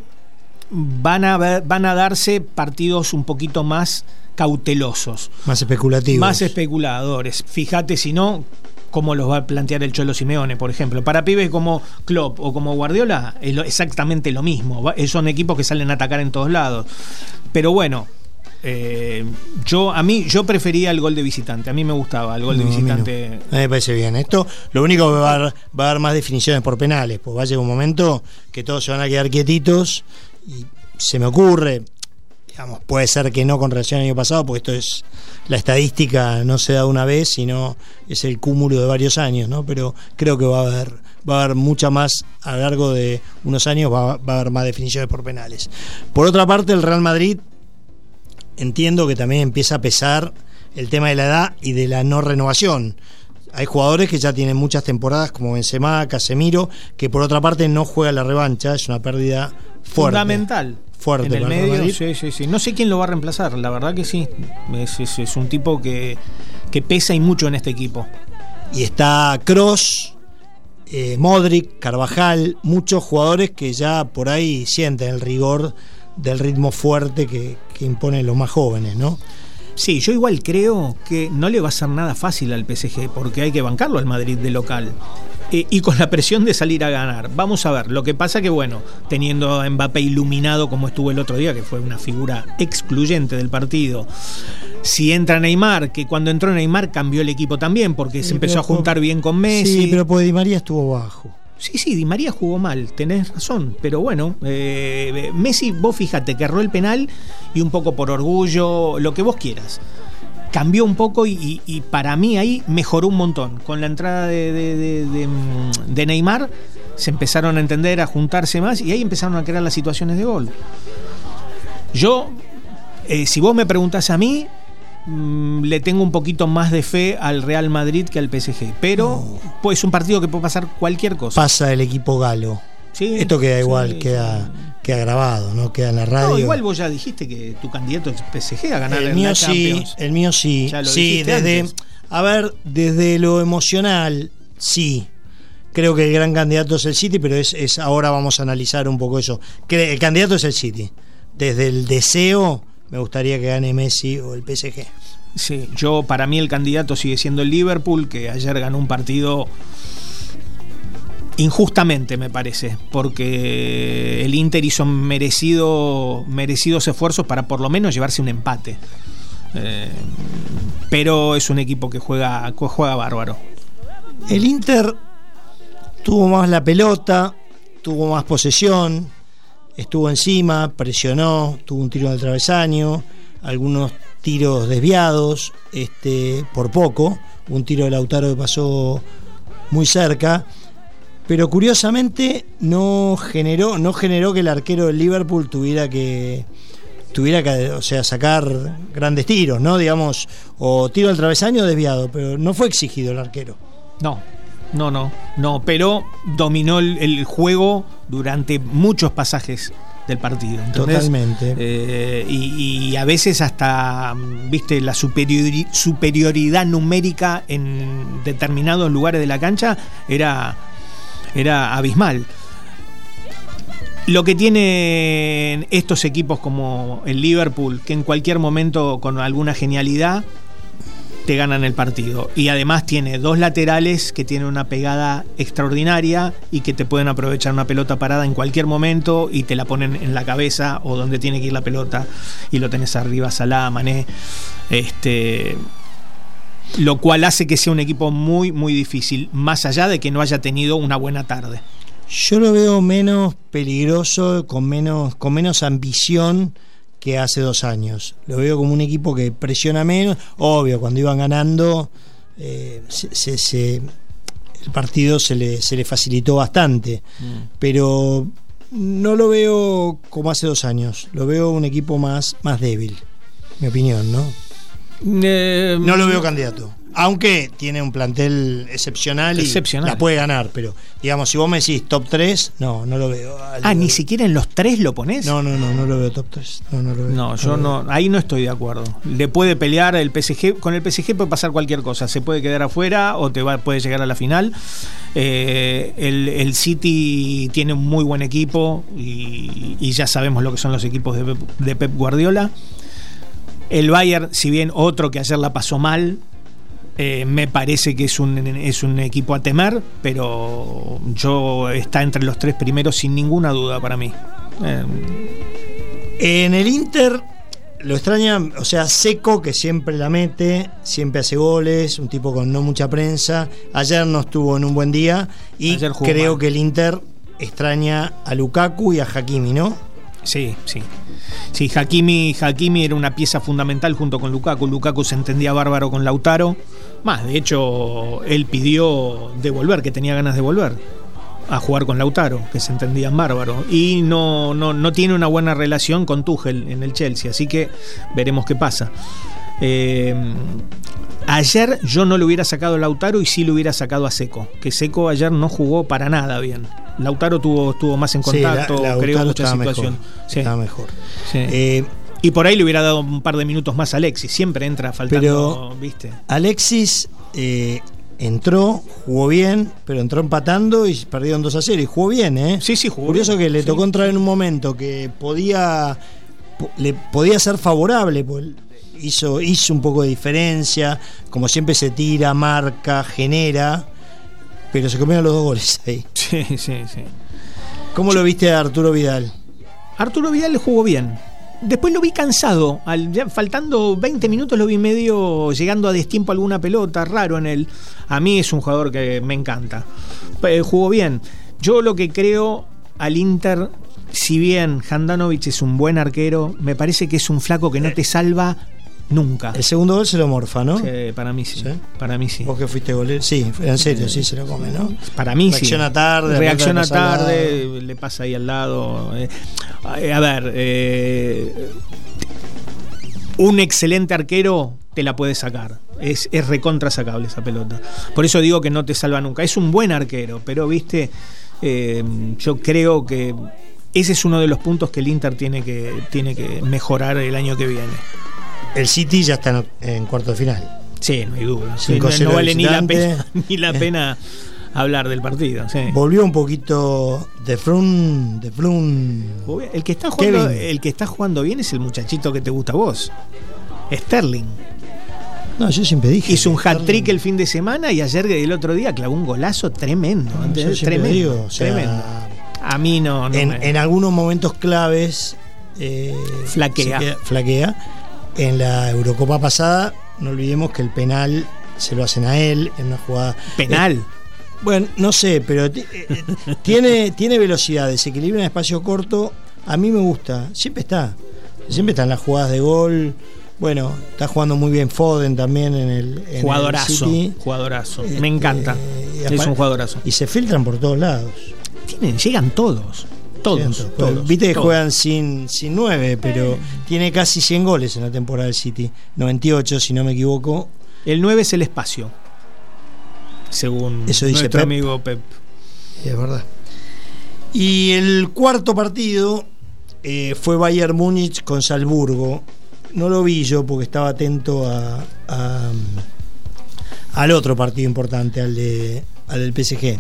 van a, ver, van a darse partidos un poquito más cautelosos. Más especulativos. Más especuladores. Fíjate si no, cómo los va a plantear el Cholo Simeone, por ejemplo. Para pibes como Klopp o como Guardiola es lo, exactamente lo mismo. Son equipos que salen a atacar en todos lados. Pero bueno, eh, yo a mí yo prefería el gol de visitante. A mí me gustaba el gol no, de visitante. A mí, no. a mí me parece bien. Esto, lo único que va a, dar, va a dar más definiciones por penales, pues va a llegar un momento que todos se van a quedar quietitos y se me ocurre, digamos, puede ser que no con relación al año pasado, porque esto es, la estadística no se da una vez, sino es el cúmulo de varios años, ¿no? Pero creo que va a haber, va a haber mucha más, a lo largo de unos años va, va a haber más definiciones por penales. Por otra parte, el Real Madrid, entiendo que también empieza a pesar el tema de la edad y de la no renovación. Hay jugadores que ya tienen muchas temporadas, como Benzema, Casemiro, que por otra parte no juega la revancha, es una pérdida fuerte. Fundamental. Fuerte en el para medio, Madrid. sí, sí, sí. No sé quién lo va a reemplazar, la verdad que sí. Es, es, es un tipo que, que pesa y mucho en este equipo. Y está Kroos, eh, Modric, Carvajal, muchos jugadores que ya por ahí sienten el rigor del ritmo fuerte que, que imponen los más jóvenes, ¿no? Sí, yo igual creo que no le va a ser nada fácil al P S G, porque hay que bancarlo al Madrid de local. Eh, y con la presión de salir a ganar. Vamos a ver, lo que pasa que bueno, teniendo a Mbappé iluminado como estuvo el otro día, que fue una figura excluyente del partido, Si entra Neymar, que cuando entró Neymar cambió el equipo también, porque sí, se empezó a juntar bien con Messi. Sí, pero porque Di María estuvo bajo. Sí, sí, Di María jugó mal, tenés razón, pero bueno, eh, Messi, vos fíjate que erró el penal y un poco por orgullo, lo que vos quieras. Cambió un poco y, y, y para mí ahí mejoró un montón. Con la entrada de, de, de, de, de Neymar se empezaron a entender, a juntarse más y ahí empezaron a crear las situaciones de gol. Yo, eh, si vos me preguntás a mí, mmm, le tengo un poquito más de fe al Real Madrid que al P S G, pero no. Pues es un partido que puede pasar cualquier cosa. Pasa el equipo galo. Sí, esto queda igual, sí, queda, sí. queda grabado, ¿no? Queda en la radio. No, igual vos ya dijiste que tu candidato es P S G a ganar el el mío sí, Champions. El mío sí. Sí, desde antes. A ver, desde lo emocional, sí. Creo que el gran candidato es el City, pero es, es ahora vamos a analizar un poco eso. El candidato es el City. Desde el deseo, me gustaría que gane Messi o el P S G. Sí, yo para mí el candidato sigue siendo el Liverpool, que ayer ganó un partido injustamente, me parece, porque el Inter hizo merecido, merecidos esfuerzos para por lo menos llevarse un empate. Eh, pero es un equipo que juega, que juega bárbaro. El Inter tuvo más la pelota, tuvo más posesión, estuvo encima, presionó, tuvo un tiro al travesaño, algunos tiros desviados, este, por poco, un tiro de Lautaro que pasó muy cerca, pero curiosamente no generó, no generó que el arquero del Liverpool tuviera que tuviera que, o sea, sacar grandes tiros, ¿no? Digamos, o tiro al travesaño o desviado, pero no fue exigido el arquero. No. No, no, no, pero dominó el, el juego durante muchos pasajes del partido. ¿Entendés? Totalmente. Eh, y, y a veces hasta, viste, la superiori- superioridad numérica en determinados lugares de la cancha era, era abismal. Lo que tienen estos equipos como el Liverpool, que en cualquier momento con alguna genialidad te ganan el partido, y además tiene dos laterales que tienen una pegada extraordinaria y que te pueden aprovechar una pelota parada en cualquier momento y te la ponen en la cabeza o donde tiene que ir la pelota y lo tenés arriba, Salah, Mané, este, lo cual hace que sea un equipo muy muy difícil, más allá de que no haya tenido una buena tarde. Yo lo veo menos peligroso, con menos, con menos ambición que hace dos años. Lo veo como un equipo que presiona menos. Obvio, cuando iban ganando, eh, se, se, se, el partido se le, se le facilitó bastante. Mm. Pero no lo veo como hace dos años. Lo veo un equipo más, más débil, mi opinión, ¿no? Eh, no lo veo candidato. Aunque tiene un plantel excepcional y excepcional. La puede ganar, pero digamos, si vos me decís top tres, no, no lo veo. Ah, ni siquiera en los tres lo ponés. No, no, no, no lo veo top tres. No, no, lo veo. no yo no, no, ahí no estoy de acuerdo. Le puede pelear el P S G, con el P S G puede pasar cualquier cosa, se puede quedar afuera o te va, puede llegar a la final. Eh, el, el City tiene un muy buen equipo y, y ya sabemos lo que son los equipos de Pep, de Pep Guardiola. El Bayern, si bien otro que ayer la pasó mal, Eh, me parece que es un, es un equipo a temer, pero yo está entre los tres primeros sin ninguna duda para mí. Eh. En el Inter lo extraña, o sea, Seco, que siempre la mete, siempre hace goles, un tipo con no mucha prensa. Ayer no estuvo en un buen día y creo mal. Que el Inter extraña a Lukaku y a Hakimi, ¿no? Sí, sí. Sí, Hakimi, Hakimi era una pieza fundamental junto con Lukaku. Lukaku se entendía bárbaro con Lautaro. Más, de hecho, él pidió de volver, que tenía ganas de volver a jugar con Lautaro, que se entendían bárbaro. Y no, no, no tiene una buena relación con Tuchel en el Chelsea, así que veremos qué pasa. Eh, ayer yo no le hubiera sacado a Lautaro y sí le hubiera sacado a Seco, que Seco ayer no jugó para nada bien. Lautaro tuvo, estuvo más en contacto, sí, la, creó mucha situación. Mejor, sí. Estaba mejor. Sí. Eh, y por ahí le hubiera dado un par de minutos más a Alexis. Siempre entra faltando, pero ¿viste? Alexis eh, entró, jugó bien, pero entró empatando y perdieron dos a cero. Y jugó bien, ¿eh? Sí, sí, jugó Curioso bien. que le sí. tocó entrar en un momento que podía le podía ser favorable, pues hizo, hizo un poco de diferencia. Como siempre se tira, marca, genera, pero se comieron los dos goles ahí. Sí, sí, sí. ¿Cómo Yo, lo viste a Arturo Vidal? Arturo Vidal le jugó bien. después lo vi cansado. Al, ya faltando veinte minutos lo vi medio llegando a destiempo alguna pelota, raro en él. A mí es un jugador que me encanta. Eh, jugó bien. Yo lo que creo al Inter, si bien Handanovic es un buen arquero, me parece que es un flaco que no te salva nunca. El segundo gol se lo morfa, ¿no? Sí, para mí sí. ¿Sí? Para mí sí. ¿Vos que fuiste golero? Sí, en serio, sí se lo come, ¿no? Para mí Reacciona sí. tarde. Reacciona tarde, le pasa ahí al lado. Eh, a ver, eh, un excelente arquero te la puede sacar. Es, es recontra sacable esa pelota. Por eso digo que no te salva nunca. Es un buen arquero, pero viste, eh, yo creo que ese es uno de los puntos que el Inter tiene que, tiene que mejorar el año que viene. El City ya está en, en cuarto de final. Sí, no hay duda. Sí, no, no vale ni la pena, ni la pena hablar del partido. Sí. Volvió un poquito de Frun, de Frun. El que está jugando, el que está jugando bien es el muchachito que te gusta a vos, Sterling. No, yo siempre dije. Hizo un hat-trick el fin de semana y ayer, el otro día, clavó un golazo tremendo. No, yo tremendo, digo, o sea, tremendo. A mí no. no en, me... en algunos momentos claves. Eh, flaquea. Queda, flaquea. En la Eurocopa pasada, no olvidemos que el penal se lo hacen a él en una jugada. ¿Penal? Eh, bueno, no sé, pero t- eh, tiene, tiene velocidad, desequilibra en espacio corto. A mí me gusta, siempre está. Siempre están las jugadas de gol. Bueno, está jugando muy bien Foden también en el. En jugadorazo, el City. jugadorazo. Este, me encanta. Es un jugadorazo. Y se filtran por todos lados. Tienen, llegan todos. Todos, todos, todos. Viste que todos. juegan sin, sin nueve, pero eh. tiene casi cien goles en la temporada del City. noventa y ocho, si no me equivoco. El nueve es el espacio, según Eso dice nuestro Pep. amigo Pep. Es verdad. Y el cuarto partido eh, fue Bayern Múnich con Salzburgo. No lo vi yo porque estaba atento a, a, al otro partido importante, al de al del P S G.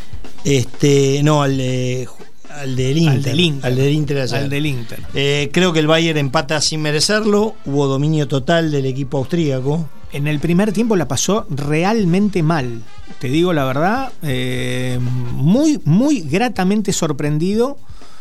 Este, no, al de al del Inter, al del Inter, al del Inter, ayer. Al del Inter. Eh, creo que el Bayern empata sin merecerlo. Hubo dominio total del equipo austríaco. En el primer tiempo la pasó realmente mal. Te digo la verdad, eh, muy, muy gratamente sorprendido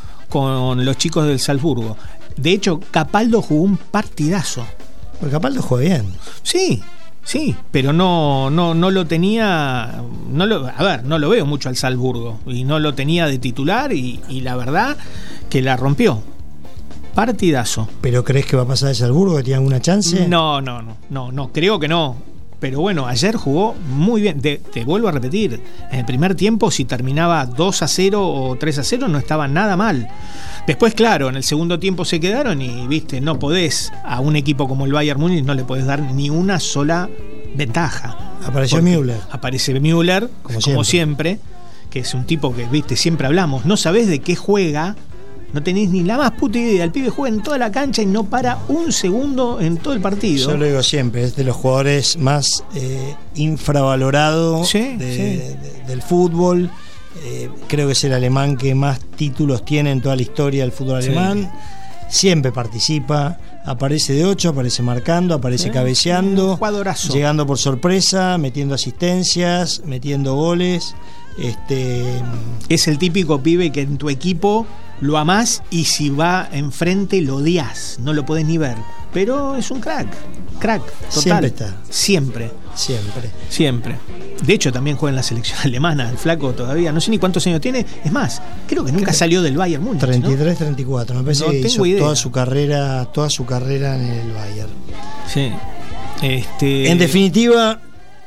con los chicos del Salzburgo. De hecho, Capaldo jugó un partidazo. Porque Capaldo juega bien. Sí, sí, pero no, no, no lo tenía. No lo, a ver, no lo veo mucho al Salzburgo. Y no lo tenía de titular y, y la verdad que la rompió. Partidazo. ¿Pero crees que va a pasar de Salzburgo? ¿Que tiene alguna chance? No, no, no, no, no, creo que no. Pero bueno, ayer jugó muy bien. Te, te vuelvo a repetir, en el primer tiempo, si terminaba dos a cero o tres a cero, no estaba nada mal. Después, claro, en el segundo tiempo se quedaron y, viste, no podés, a un equipo como el Bayern Múnich no le podés dar ni una sola ventaja. Apareció Müller. Aparece Müller, como, como siempre. siempre, que es un tipo que, viste, siempre hablamos, no sabés de qué juega. No tenés ni la más puta idea. El pibe juega en toda la cancha y no para un segundo en todo el partido. Yo lo digo siempre, es de los jugadores más eh, infravalorados sí, de, sí. De, de, del fútbol. Eh, creo que es el alemán que más títulos tiene en toda la historia del fútbol sí. alemán. Siempre participa, aparece de ocho, aparece marcando, aparece sí, cabeceando, sí, llegando por sorpresa, metiendo asistencias, metiendo goles. Este... Es el típico pibe que en tu equipo lo amás y si va enfrente lo odias, no lo podés ni ver. Pero es un crack, crack, total. Siempre está. Siempre. Siempre. Siempre. De hecho, también juega en la selección alemana, el flaco todavía, no sé ni cuántos años tiene. Es más, creo que nunca creo salió del Bayern Múnich, treinta y tres, ¿no? treinta y cuatro, me parece no que hizo idea. toda su carrera, toda su carrera en el Bayern. Sí. Este... En definitiva,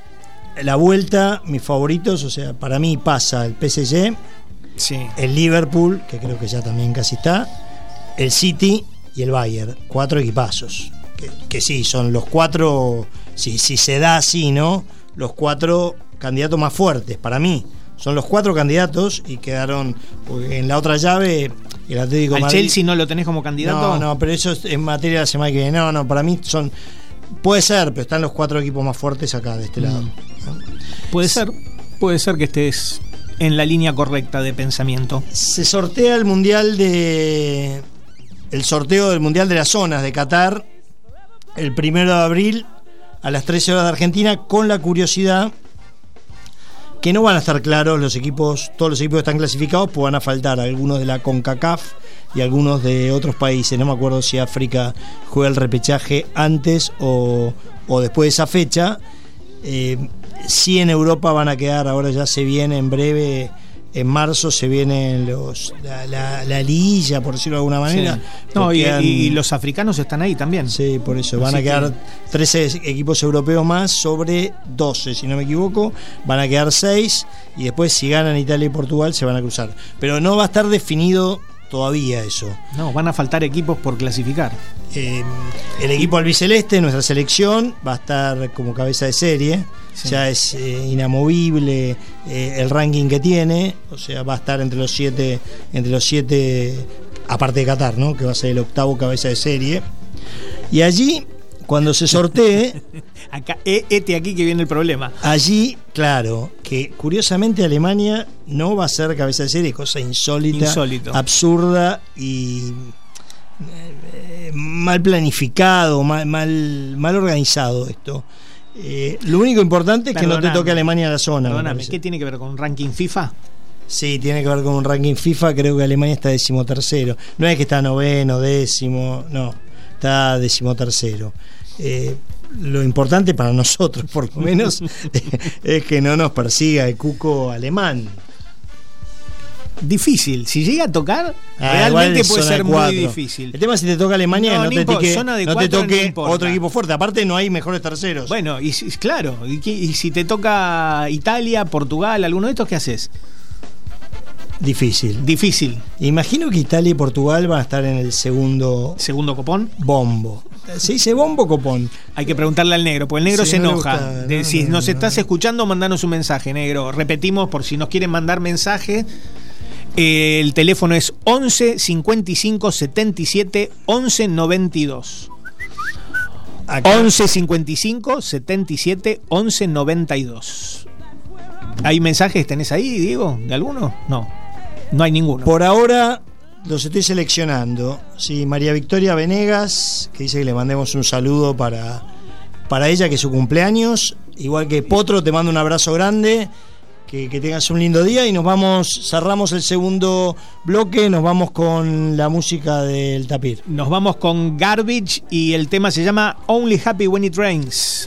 la vuelta, mis favoritos, o sea, para mí pasa el P S G. Sí. El Liverpool, que creo que ya también casi está, el City y el Bayern, cuatro equipazos, que, que sí, son los cuatro, si, si se da así, ¿no? Los cuatro candidatos más fuertes, para mí, son los cuatro candidatos y quedaron, en la otra llave, el Atlético ¿Al Madrid, Chelsea no lo tenés como candidato? No, no, pero eso es en materia de la semana que viene, no, no, para mí son, puede ser, pero están los cuatro equipos más fuertes acá, de este mm. lado. Puede ser, puede ser que estés en la línea correcta de pensamiento. Se sortea el mundial de el sorteo del mundial de las zonas de Qatar el primero de abril a las trece horas de Argentina, con la curiosidad que no van a estar claros los equipos, todos los equipos que están clasificados, pues van a faltar algunos de la CONCACAF y algunos de otros países. No me acuerdo si África juega el repechaje antes o, o después de esa fecha. Eh, sí, en Europa van a quedar, ahora ya se viene en breve, en marzo se vienen los la, la, la liguilla, por decirlo de alguna manera. Sí. No, y, quedan, y los africanos están ahí también. Sí, por eso. Van Así a quedar que... trece equipos europeos más sobre doce, si no me equivoco. Van a quedar seis y después si ganan Italia y Portugal se van a cruzar. Pero no va a estar definido todavía eso. No, van a faltar equipos por clasificar. Eh, el equipo albiceleste, nuestra selección, va a estar como cabeza de serie. Sí. Ya es eh, inamovible eh, el ranking que tiene, o sea, va a estar entre los siete, entre los siete, aparte de Qatar, ¿no? Que va a ser el octavo cabeza de serie. Y allí, cuando se sortee, acá, este aquí que viene el problema. Allí, claro, que curiosamente Alemania no va a ser cabeza de serie, cosa insólita, Insólito. absurda y eh, mal planificado, mal, mal, mal organizado esto. Eh, lo único importante es Perdóname. que no te toque Alemania la zona. Perdóname, ¿qué tiene que ver con un ranking FIFA? Sí, tiene que ver con un ranking FIFA. Creo que Alemania está decimotercero. No es que está noveno, décimo, no, está decimotercero. Eh, lo importante para nosotros, por lo menos, es que no nos persiga el cuco alemán. Difícil, si llega a tocar, ah, realmente puede ser muy difícil. El tema es si te toca Alemania, no, no, te, impo- tique, no te toque no otro equipo fuerte. Aparte, no hay mejores terceros. Bueno, y claro, y, y si te toca Italia, Portugal, alguno de estos, ¿qué haces? Difícil. Difícil. Imagino que Italia y Portugal van a estar en el segundo. ¿Segundo copón? Bombo. ¿Se dice bombo o copón? Hay que preguntarle al negro, porque el negro sí, se no enoja. Gusta, de, no, si no, nos no, estás no. escuchando, mandanos un mensaje, negro. Repetimos, por si nos quieren mandar mensaje. Eh, el teléfono es once cincuenta y cinco setenta y siete once noventa y dos. Acá. once cincuenta y cinco setenta y siete once noventa y dos. ¿Hay mensajes? ¿Tenés ahí, Diego? ¿De alguno? No, no hay ninguno. Por ahora los estoy seleccionando. Sí, María Victoria Venegas, que dice que le mandemos un saludo para, para ella, que es su cumpleaños. Igual que Potro, te mando un abrazo grande. Que, que tengas un lindo día y nos vamos, cerramos el segundo bloque, nos vamos con la música del Tapir. Nos vamos con Garbage y el tema se llama Only Happy When It Rains.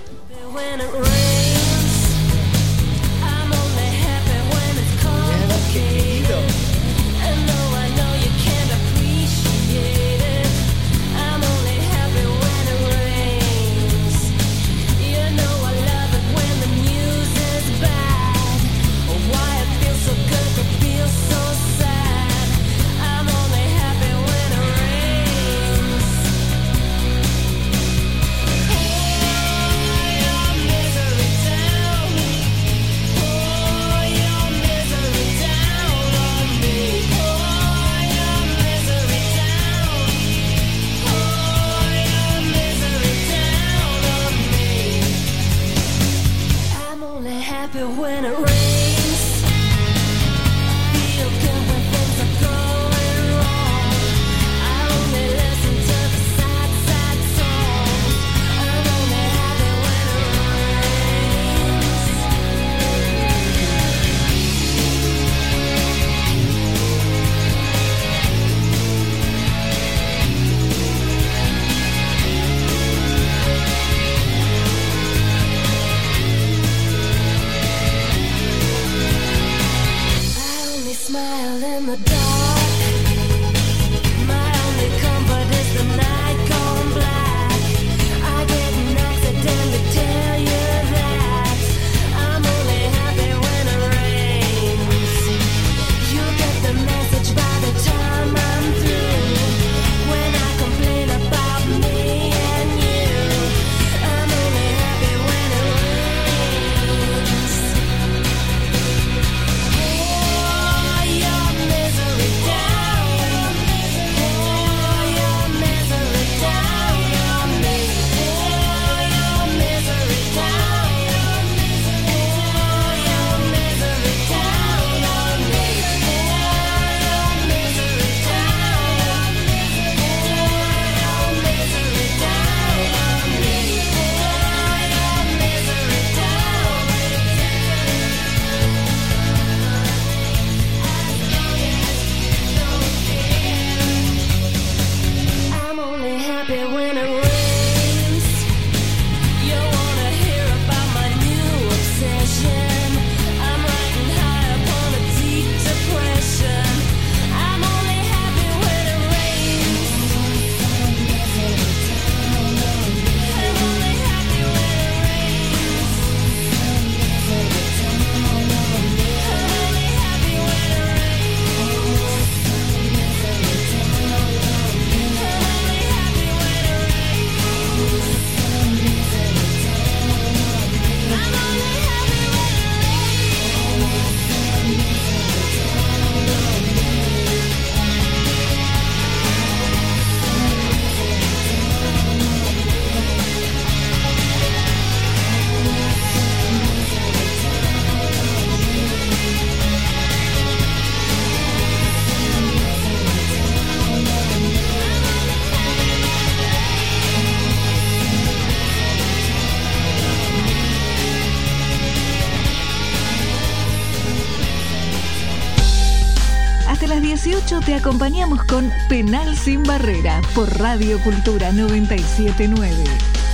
dieciocho te acompañamos con Penal Sin Barrera por Radio Cultura noventa y siete punto nueve.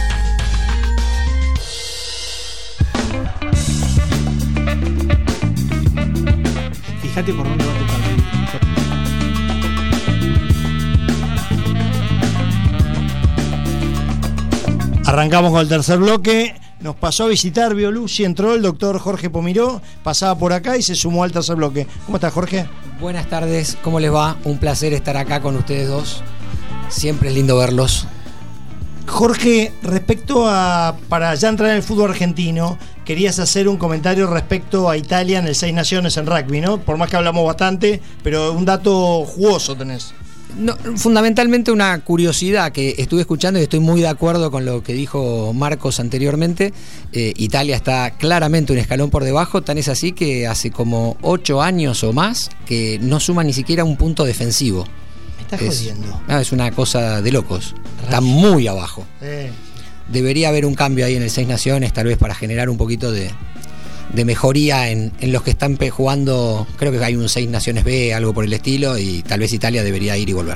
Fíjate por dónde va tu cabello. Arrancamos con el tercer bloque. Nos pasó a visitar Biolucci, entró el doctor Jorge Pomiró, pasaba por acá y se sumó al tercer bloque. ¿Cómo estás, Jorge? Buenas tardes, ¿cómo les va? Un placer estar acá con ustedes dos. Siempre es lindo verlos. Jorge, respecto a, para ya entrar en el fútbol argentino, querías hacer un comentario respecto a Italia en el Seis Naciones en rugby, ¿no? Por más que hablamos bastante, pero un dato jugoso tenés. No, fundamentalmente una curiosidad que estuve escuchando y estoy muy de acuerdo con lo que dijo Marcos anteriormente. eh, Italia está claramente un escalón por debajo, tan es así que hace como ocho años o más que no suma ni siquiera un punto defensivo. Me estás es, jodiendo. Ah, es una cosa de locos, está muy abajo. Eh. Debería haber un cambio ahí en el Seis Naciones, tal vez para generar un poquito de, de mejoría en, en los que están jugando. Creo que hay un Seis Naciones B, algo por el estilo, y tal vez Italia debería ir y volver.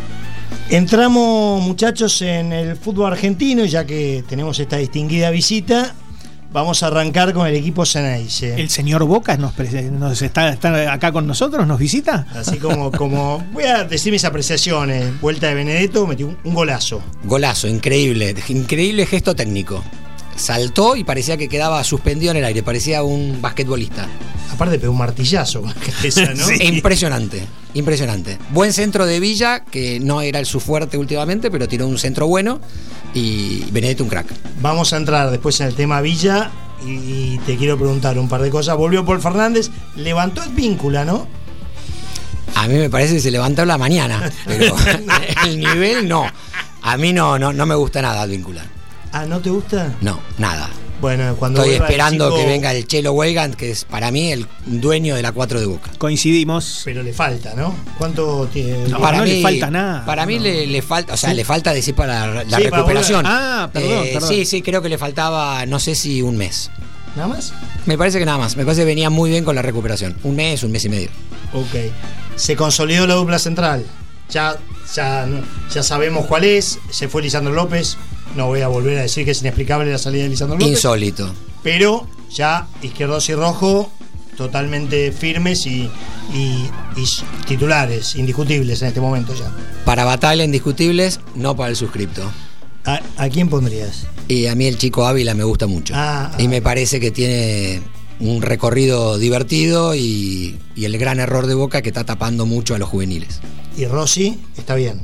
Entramos, muchachos, en el fútbol argentino, ya que tenemos esta distinguida visita. Vamos a arrancar con el equipo Ceneice. ¿El señor Bocas nos, nos está, está acá con nosotros? ¿Nos visita? Así como, como voy a decir mis apreciaciones. Vuelta de Benedetto, metió un, un golazo. Golazo, increíble, increíble gesto técnico. Saltó y parecía que quedaba suspendido en el aire, parecía un basquetbolista. Aparte pegó un martillazo, esa, ¿no? Sí. Impresionante, impresionante. Buen centro de Villa, que no era el su fuerte últimamente, pero tiró un centro bueno. Y Benedetto un crack. Vamos a entrar después en el tema Villa y, y te quiero preguntar un par de cosas. Volvió Paul Fernández, levantó el víncula, ¿no? A mí me parece que se levantó la mañana, pero el nivel no. A mí no, no, no me gusta nada el víncula. Ah, ¿no te gusta? No, nada. Bueno, cuando estoy esperando chico... que venga el Chelo Weigand, que es para mí el dueño de la cuatro de Boca. Coincidimos. Pero le falta, ¿no? ¿Cuánto tiene? No, para no mí, le falta nada. Para mí no. le, le falta, o sea, ¿Sí? le falta decir para la Sí, recuperación. Para ah, perdón, eh, perdón. Sí, sí, creo que le faltaba, no sé si un mes. ¿Nada más? Me parece que nada más. Me parece que venía muy bien con la recuperación. Un mes, un mes y medio. Ok. Se consolidó la dupla central. Ya, ya, ya sabemos cuál es. Se fue Lisandro López. No voy a volver a decir que es inexplicable la salida de Lisandro López. Insólito. Pero ya Izquierdos y Rojo totalmente firmes y, y, y titulares, indiscutibles en este momento ya. Para Batalla indiscutibles, no para el suscripto. ¿A, a quién pondrías? Y a mí el chico Ávila me gusta mucho. Ah, y ah. me parece que tiene un recorrido divertido y, y el gran error de Boca que está tapando mucho a los juveniles. Y Rossi está bien.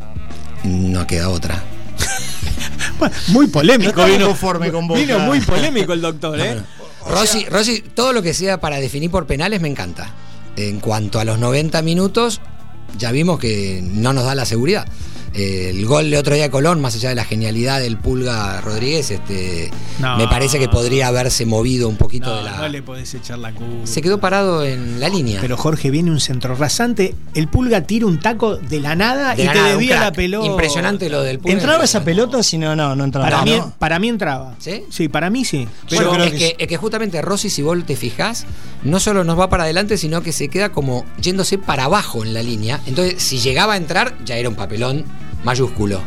No queda otra. Muy polémico. No vino, conforme con Boca. vino muy polémico el doctor, ¿eh? No, no. Rossi, Rossi, todo lo que sea para definir por penales me encanta. En cuanto a los noventa minutos, ya vimos que no nos da la seguridad. Eh, el gol de otro día de Colón, más allá de la genialidad del Pulga Rodríguez, este, no, me parece que podría haberse movido un poquito no, de la. No le podés echar la culpa. Se quedó parado en la línea. Pero Jorge, viene un centro rasante, el Pulga tira un taco de la nada De y la te nada, desvía un crack. la pelota. Impresionante lo del Pulga. ¿Entraba esa pelota? Si no, no, no entraba. Para, no, mí, ¿no? para mí entraba. ¿Sí? Sí, para mí sí. Bueno, Yo creo es que que, sí. es que justamente Rossi, si vos te fijás, no solo nos va para adelante, sino que se queda como yéndose para abajo en la línea. Entonces, si llegaba a entrar, ya era un papelón mayúsculo.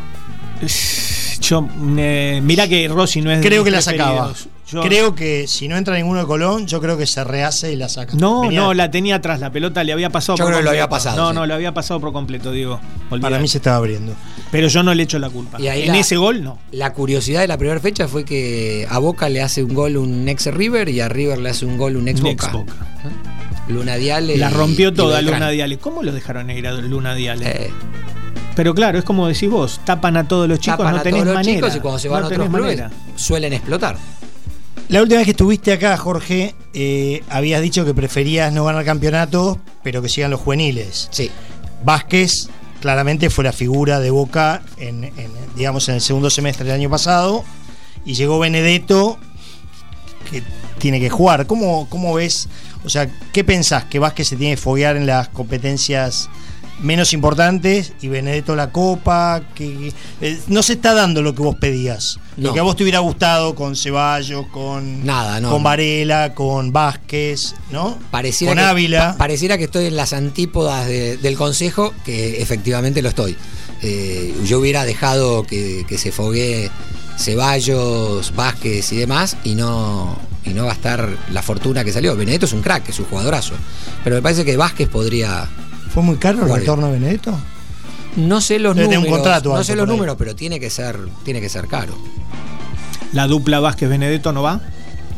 Yo, eh, mirá que Rossi no es de Creo mis que la sacaba. preferidos. Yo- Creo que si no entra ninguno de Colón, yo creo que se rehace y la saca. No, Venía- no, la tenía atrás, la pelota le había pasado Yo por creo que lo completo. había pasado, No, sí. no, lo había pasado por completo, digo. Para Olvidate. mí se estaba abriendo. Pero yo no le echo la culpa. Y ahí en la- ese gol, no. La curiosidad de la primera fecha fue que a Boca le hace un gol un ex River y a River le hace un gol un ex Un Boca. ex-Boca. Luna Diale. La y- rompió y toda Beltrán. Luna Diale. ¿Cómo lo dejaron ir a Luna Diale? Eh, Pero claro, es como decís vos, tapan a todos los chicos, tapan no a tenés todos los manera. chicos y cuando se van no a otros tenés clubes manera. suelen explotar. La última vez que estuviste acá, Jorge, eh, habías dicho que preferías no ganar campeonatos, pero que sigan los juveniles. Sí. Vázquez claramente fue la figura de Boca en, en, digamos, en el segundo semestre del año pasado, y llegó Benedetto, que tiene que jugar. ¿Cómo, cómo ves? O sea, ¿qué pensás? ¿Que Vázquez se tiene que foguear en las competencias menos importantes y Benedetto la Copa, que, que eh, no se está dando lo que vos pedías. No. Lo que a vos te hubiera gustado con Ceballos, con, Nada, no. con Varela, con Vázquez, ¿no? Pareciera con que, Ávila. Pa- pareciera que estoy en las antípodas de, del consejo, que efectivamente lo estoy. Eh, yo hubiera dejado que, que se foguee Ceballos, Vázquez y demás, y no, y no gastar la fortuna que salió. Benedetto es un crack, es un jugadorazo. Pero me parece que Vázquez podría. ¿Fue muy caro el Jugar. retorno de Benedetto? No sé los Debe tener números. un contrato no alto sé los por ahí. números, pero tiene que ser, tiene que ser caro. La dupla Vázquez-Benedetto no va.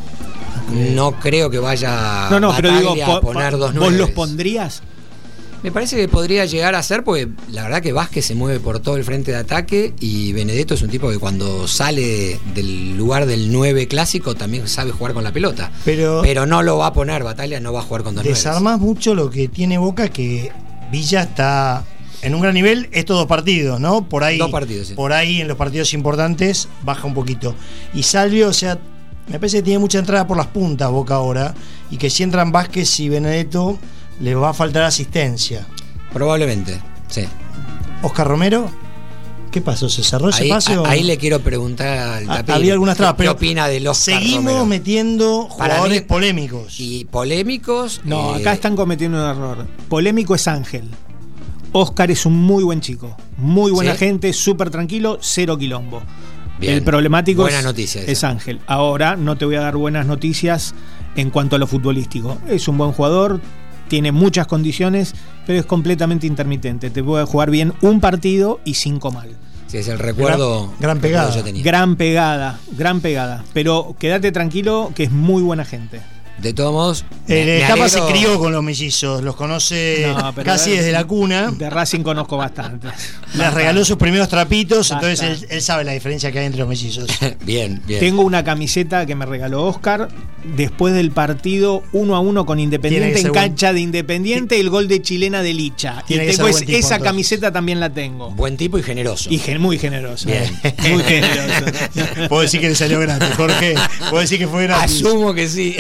No creo que vaya No, no, pero digo, Bataglia po- a poner po- dos ¿vos nueves. los pondrías? Me parece que podría llegar a ser, porque la verdad que Vázquez se mueve por todo el frente de ataque y Benedetto es un tipo que cuando sale del lugar del nueve clásico también sabe jugar con la pelota. Pero, Pero no lo va a poner, Bataglia no va a jugar con dos nueves. desarmás mucho lo que tiene Boca, que Villa está en un gran nivel estos dos partidos, ¿no? Por ahí, Dos partidos, sí. por ahí en los partidos importantes baja un poquito. Y Salvio, o sea, me parece que tiene mucha entrada por las puntas Boca ahora, y que si entran Vázquez y Benedetto le va a faltar asistencia. Probablemente, sí. Oscar Romero, ¿qué pasó? ¿Se cerró ese Ahí, pase? a- o- ahí le quiero preguntar al Ah, Tapir. había algunas trabas, ¿Qué pero opina de los seguimos metiendo Para jugadores mí- polémicos. Y polémicos. No, eh, acá están cometiendo un error. Polémico es Ángel. Oscar es un muy buen chico, muy buena ¿Sí? gente, súper tranquilo, cero quilombo. Bien. El problemático Buena es, noticia esa. es Ángel. Ahora no te voy a dar buenas noticias en cuanto a lo futbolístico. Es un buen jugador, tiene muchas condiciones, pero es completamente intermitente. Te puede jugar bien un partido y cinco mal. Sí, es el recuerdo. Gran- gran recuerdo pegada. que yo tenía. Gran pegada, gran pegada. Pero quédate tranquilo que es muy buena gente. De todos modos. El me- me Escapa se alegro- crió con los mellizos, los conoce No, pero casi de- desde la cuna. De Racing conozco bastante. Les regaló sus primeros trapitos, Basta. entonces él, él sabe la diferencia que hay entre los mellizos. Bien, bien. Tengo una camiseta que me regaló Oscar después del partido uno a uno con Tiene Independiente que en ser cancha de Independiente y el gol de Chilena de Licha. Y Tiene que tengo ser es- buen tipo, esa entonces. camiseta también la tengo. Buen tipo y generoso. Y gen- muy generoso. Bien. Muy generoso. Puedo decir que le salió gratis, Jorge. Puedo decir que fue gratis. Asumo que sí.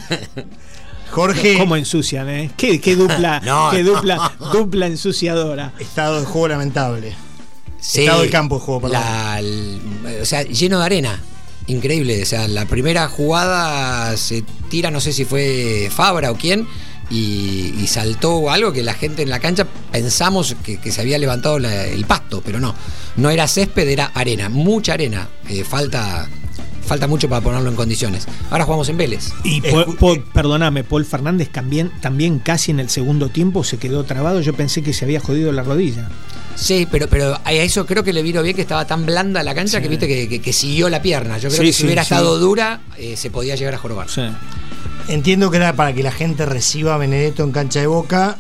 Jorge, ¿Cómo ensucian, eh? ¿Qué, qué dupla, No, qué no. dupla, dupla ensuciadora. estado de juego lamentable. Sí, Estado del campo de juego, perdón. la- el- o sea, lleno de arena. Increíble. O sea, la primera jugada se tira, no sé si fue Fabra o quién, y, y saltó algo que la gente en la cancha pensamos que, que se había levantado la- el pasto, pero no. No era césped, era arena. Mucha arena. Eh, falta. Falta mucho para ponerlo en condiciones. Ahora jugamos en Vélez. Y Escu- Paul- Paul- perdóname, Paul Fernández también, también casi en el segundo tiempo se quedó trabado. Yo pensé que se había jodido la rodilla. Sí, pero, pero a eso creo que le vino bien que estaba tan blanda la cancha Sí. que viste que, que- que siguió la pierna. Yo creo Sí, que si sí, hubiera sí. estado dura, eh, se podía llegar a jorobar. Sí. Entiendo que era para que la gente reciba a Benedetto en cancha de Boca,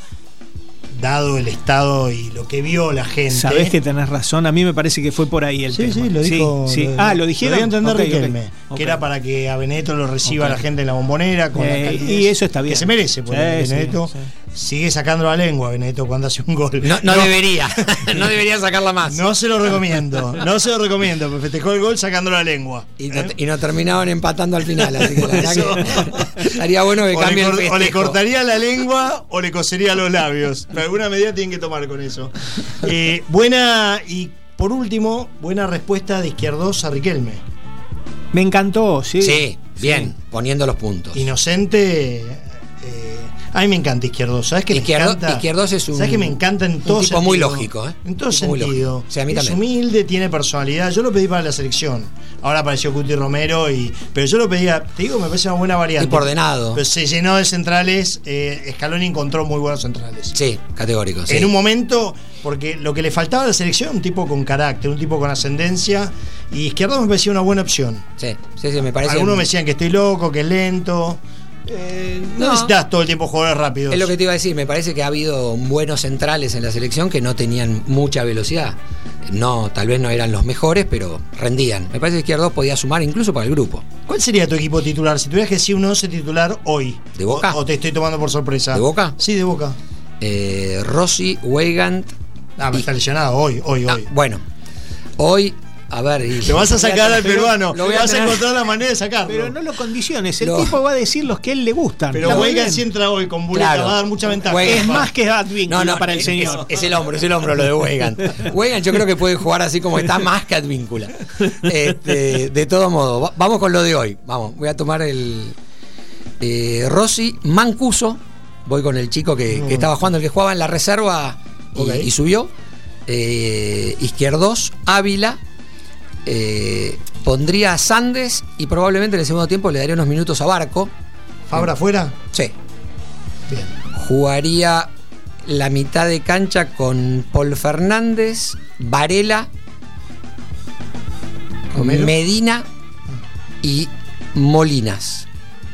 dado el estado y lo que vio la gente. Sabés que tenés razón, a mí me parece que fue por ahí el Sí, tema. sí, lo dijo. sí. Ah, lo dijeron. Lo dio a entender Ok, ok. Riquelme, Ok. que era para que a Benedetto lo reciba Ok. la gente en la bombonera con la Eh, calidez y eso está bien. que se merece, porque Sí, Benedetto sí, sigue sacando la lengua, Benedetto, cuando hace un gol. No, no, debería, no debería sacarla más. No se lo recomiendo, no se lo recomiendo, pero festejó el gol sacando la lengua. Y, no, ¿Eh? y nos terminaban empatando al final, así que la Por verdad eso. que estaría bueno que O le, cambie el cor- o le festejo. cortaría la lengua o le cosería los labios. Pero alguna medida tienen que tomar con eso. Eh, buena, y por último, buena respuesta de Izquierdos a Riquelme. Me encantó, sí. Sí, bien, poniendo los puntos. Inocente. eh, a mí me encanta Izquierdos. ¿Sabes qué Izquierdo- me encanta? Izquierdos es un- ¿Sabes que me encanta en un todo tipo sentido? muy lógico, ¿eh? En todo Un tipo muy sentido. lógico. Sí, a mí es también. humilde, tiene personalidad. Yo lo pedí para la selección. Ahora apareció Cuti Romero, y pero yo lo pedía. Te digo, me parece una buena variante. Tipo ordenado. Pero se llenó de centrales. Eh, Scaloni encontró muy buenos centrales. Sí, categórico. Sí. En un momento, porque lo que le faltaba a la selección, un tipo con carácter, un tipo con ascendencia, y Izquierdo me parecía una buena opción. Sí, sí, sí, me parece. Algunos me decían que estoy loco, que es lento. Eh, no, No. necesitas todo el tiempo jugadores rápidos. Es lo que te iba a decir, me parece que ha habido buenos centrales en la selección que no tenían mucha velocidad. No, tal vez no eran los mejores, pero rendían. Me parece que Izquierdo podía sumar incluso para el grupo. ¿Cuál sería tu equipo titular? Si tuvieras que decir un once titular hoy. ¿De Boca? O, o te estoy tomando por sorpresa. ¿De Boca? Sí, de Boca. Eh, Rossi, Weigand. Ah, me y- está lesionado hoy, hoy, Ah, hoy. bueno, hoy A ver, y, te vas a sacar al peruano, lo voy a vas tener, a encontrar la manera de sacarlo. Pero no lo condiciones, el lo, tipo va a decir los que a él le gustan. Pero Weigand si entra hoy con Buleta, claro, va a dar mucha ventaja. Weigand, es más que Advíncula no, no, para es, el señor. Es, es el hombro, es el hombro lo de Weigand. Weigand yo creo que puede jugar así como está, más que Advíncula. Este, de todo modo, vamos con lo de hoy. Vamos, voy a tomar el eh, Rossi Mancuso. Voy con el chico que, que estaba jugando, el que jugaba en la reserva y, okay. y subió. Eh, Izquierdos, Ávila. Eh, pondría a Sandes y probablemente en el segundo tiempo le daría unos minutos a Barco. ¿Fabra afuera? Sí. Bien. Jugaría la mitad de cancha con Paul Fernández, Varela, Romero, Medina y Molinas.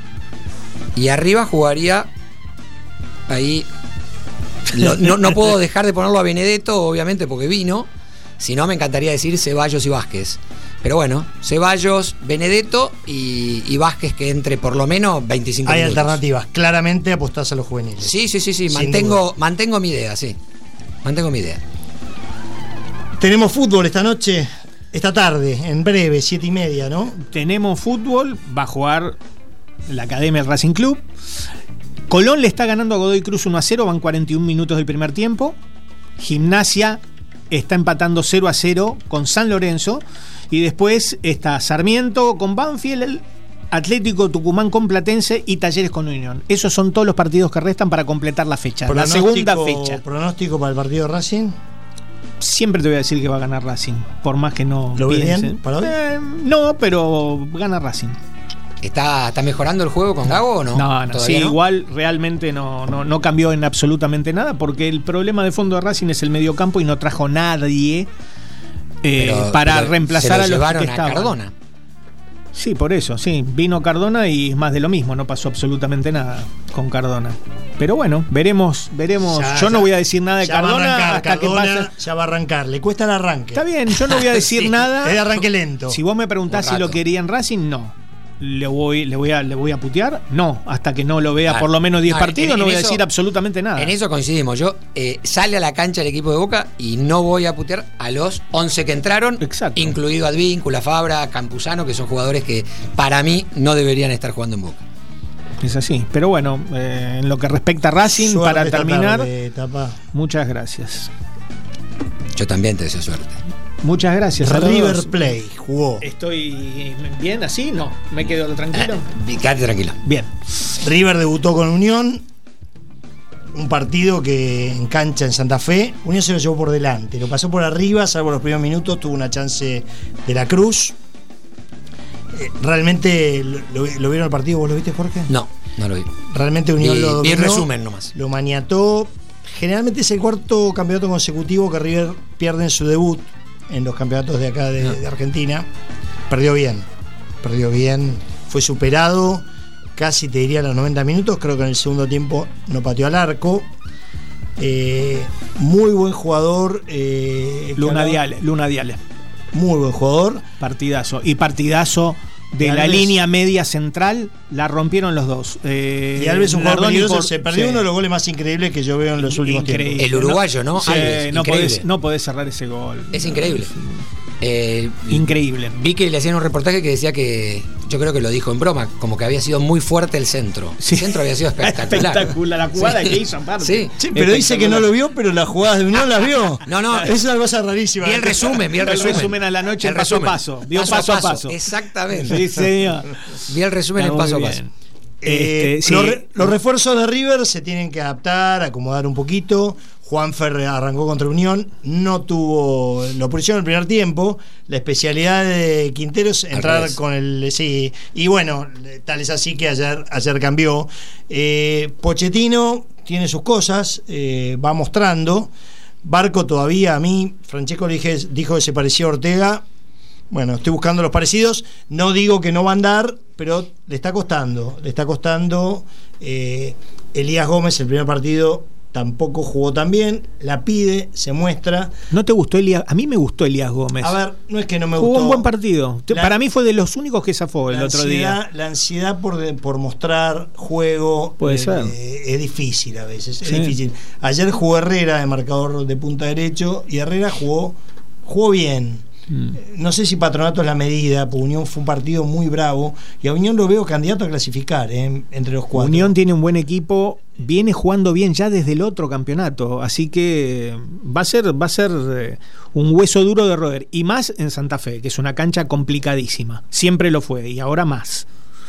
Y arriba jugaría ahí. Lo, no, no puedo dejar de ponerlo a Benedetto, obviamente, porque vino. Si no, me encantaría decir Ceballos y Vázquez. Pero bueno, Ceballos, Benedetto y, y Vázquez que entre por lo menos veinticinco Hay minutos. alternativas. Claramente apostás a los juveniles. Sí, sí, sí, sí. Mantengo, mantengo mi idea, sí. Mantengo mi idea. Tenemos fútbol esta noche, esta tarde, en breve, siete y media, ¿no? Tenemos fútbol, va a jugar la Academia del Racing Club. Colón le está ganando a Godoy Cruz uno a cero, van cuarenta y un minutos del primer tiempo. Gimnasia está empatando cero a cero con San Lorenzo. Y después está Sarmiento con Banfield, Atlético Tucumán con Platense y Talleres con Unión. Esos son todos los partidos que restan para completar la fecha, la segunda fecha. ¿Pronóstico para el partido de Racing? Siempre te voy a decir que va a ganar Racing, por más que no ¿Lo ves piensen. bien para hoy? Eh, no, pero gana Racing. ¿Está, ¿Está mejorando el juego con Gago o no? No, no, sí, no? Igual realmente no, no, no cambió en absolutamente nada, porque el problema de fondo de Racing es el mediocampo y no trajo nadie eh, pero, para pero reemplazar a los que estaban. A Cardona. Sí, por eso, sí. Vino Cardona y es más de lo mismo, no pasó absolutamente nada con Cardona. Pero bueno, veremos, veremos. Ya, yo ya, no voy a decir nada de Cardona arrancar, hasta Cardona, que pase. Ya va a arrancar, le cuesta el arranque. Está bien, yo no voy a decir sí, nada. Es de arranque lento. Si vos me preguntás si lo quería en Racing, no. Le voy, le voy a, le voy a putear, no, hasta que no lo vea claro. por lo menos diez no, partidos, en, en no voy eso, a decir absolutamente nada. En eso coincidimos. Yo eh, sale a la cancha el equipo de Boca y no voy a putear a los once que entraron, exacto, incluido Advíncula, Fabra, Campuzano, que son jugadores que para mí no deberían estar jugando en Boca. Es así, pero bueno, eh, en lo que respecta a Racing, suerte para terminar, tarde, muchas gracias. Yo también te deseo suerte. Muchas gracias. River Plate jugó. ¿Estoy bien así? No, me quedo tranquilo. Eh, quédate tranquilo. Bien. River debutó con Unión. Un partido que en cancha en Santa Fe, Unión se lo llevó por delante. Lo pasó por arriba, salvo los primeros minutos. Tuvo una chance de la Cruz. Eh, realmente, lo, ¿lo vieron el partido? ¿Vos lo viste, Jorge? No, no lo vi. Realmente Unión y, lo dominó. Vi el resumen nomás. Lo maniató. Generalmente es el cuarto campeonato consecutivo que River pierde en su debut en los campeonatos de acá de, no. de Argentina. Perdió bien, perdió bien, fue superado, casi te diría a los noventa minutos, creo que en el segundo tiempo no pateó al arco. Eh, muy buen jugador. Eh, Luna Diale, Luna Diale. Muy buen jugador. Partidazo. Y partidazo de la Alves, línea media central, la rompieron los dos. Eh, y Alves un jugador peligroso, por, se perdió sí. uno de los goles más increíbles que yo veo en los últimos increíble. tiempos. El uruguayo, ¿no? Sí, Alves, no, podés, no podés cerrar ese gol. Es increíble. Eh, increíble. Vi que le hacían un reportaje que decía que, yo creo que lo dijo en broma, como que había sido muy fuerte el centro. Sí. El centro había sido espectacular. Espectacular, la jugada sí. que hizo aparte. Sí, sí pero dice que no lo vio, pero las jugadas de Unión las vio. No, no. Es una cosa rarísima. Vi el resumen, vi el resumen. El resumen a la noche el paso a paso. Vio paso, paso a paso. Exactamente. Sí, señor. Vi el resumen en paso a paso. Eh, este, sí. los, re, los refuerzos de River se tienen que adaptar, acomodar un poquito. Juanfer arrancó contra Unión, no tuvo la oposición en el primer tiempo. La especialidad de Quinteros entrar con el sí, y bueno, tal es así que ayer, ayer cambió. eh, Pochettino tiene sus cosas, eh, va mostrando. Barco todavía, a mí Francesco le dije, dijo que se parecía a Ortega. Bueno, estoy buscando los parecidos. No digo que no va a andar, pero le está costando. Le está costando. Eh, Elías Gómez, el primer partido, tampoco jugó tan bien. La pide, se muestra. ¿No te gustó Elías? A mí me gustó Elías Gómez. A ver, no es que no me jugó gustó. Jugó un buen partido. La, Para mí fue de los únicos que zafó el otro ansiedad, día. La ansiedad por, de, por mostrar juego. Puede eh, ser. Eh, es difícil a veces. Sí. Es difícil. Ayer jugó Herrera de marcador de punta derecho y Herrera jugó, jugó bien. Mm. No sé si Patronato es la medida, porque Unión fue un partido muy bravo y a Unión lo veo candidato a clasificar ¿eh? entre los cuatro. Unión tiene un buen equipo, viene jugando bien ya desde el otro campeonato, así que va a ser, va a ser eh, un hueso duro de roer, y más en Santa Fe, que es una cancha complicadísima, siempre lo fue y ahora más.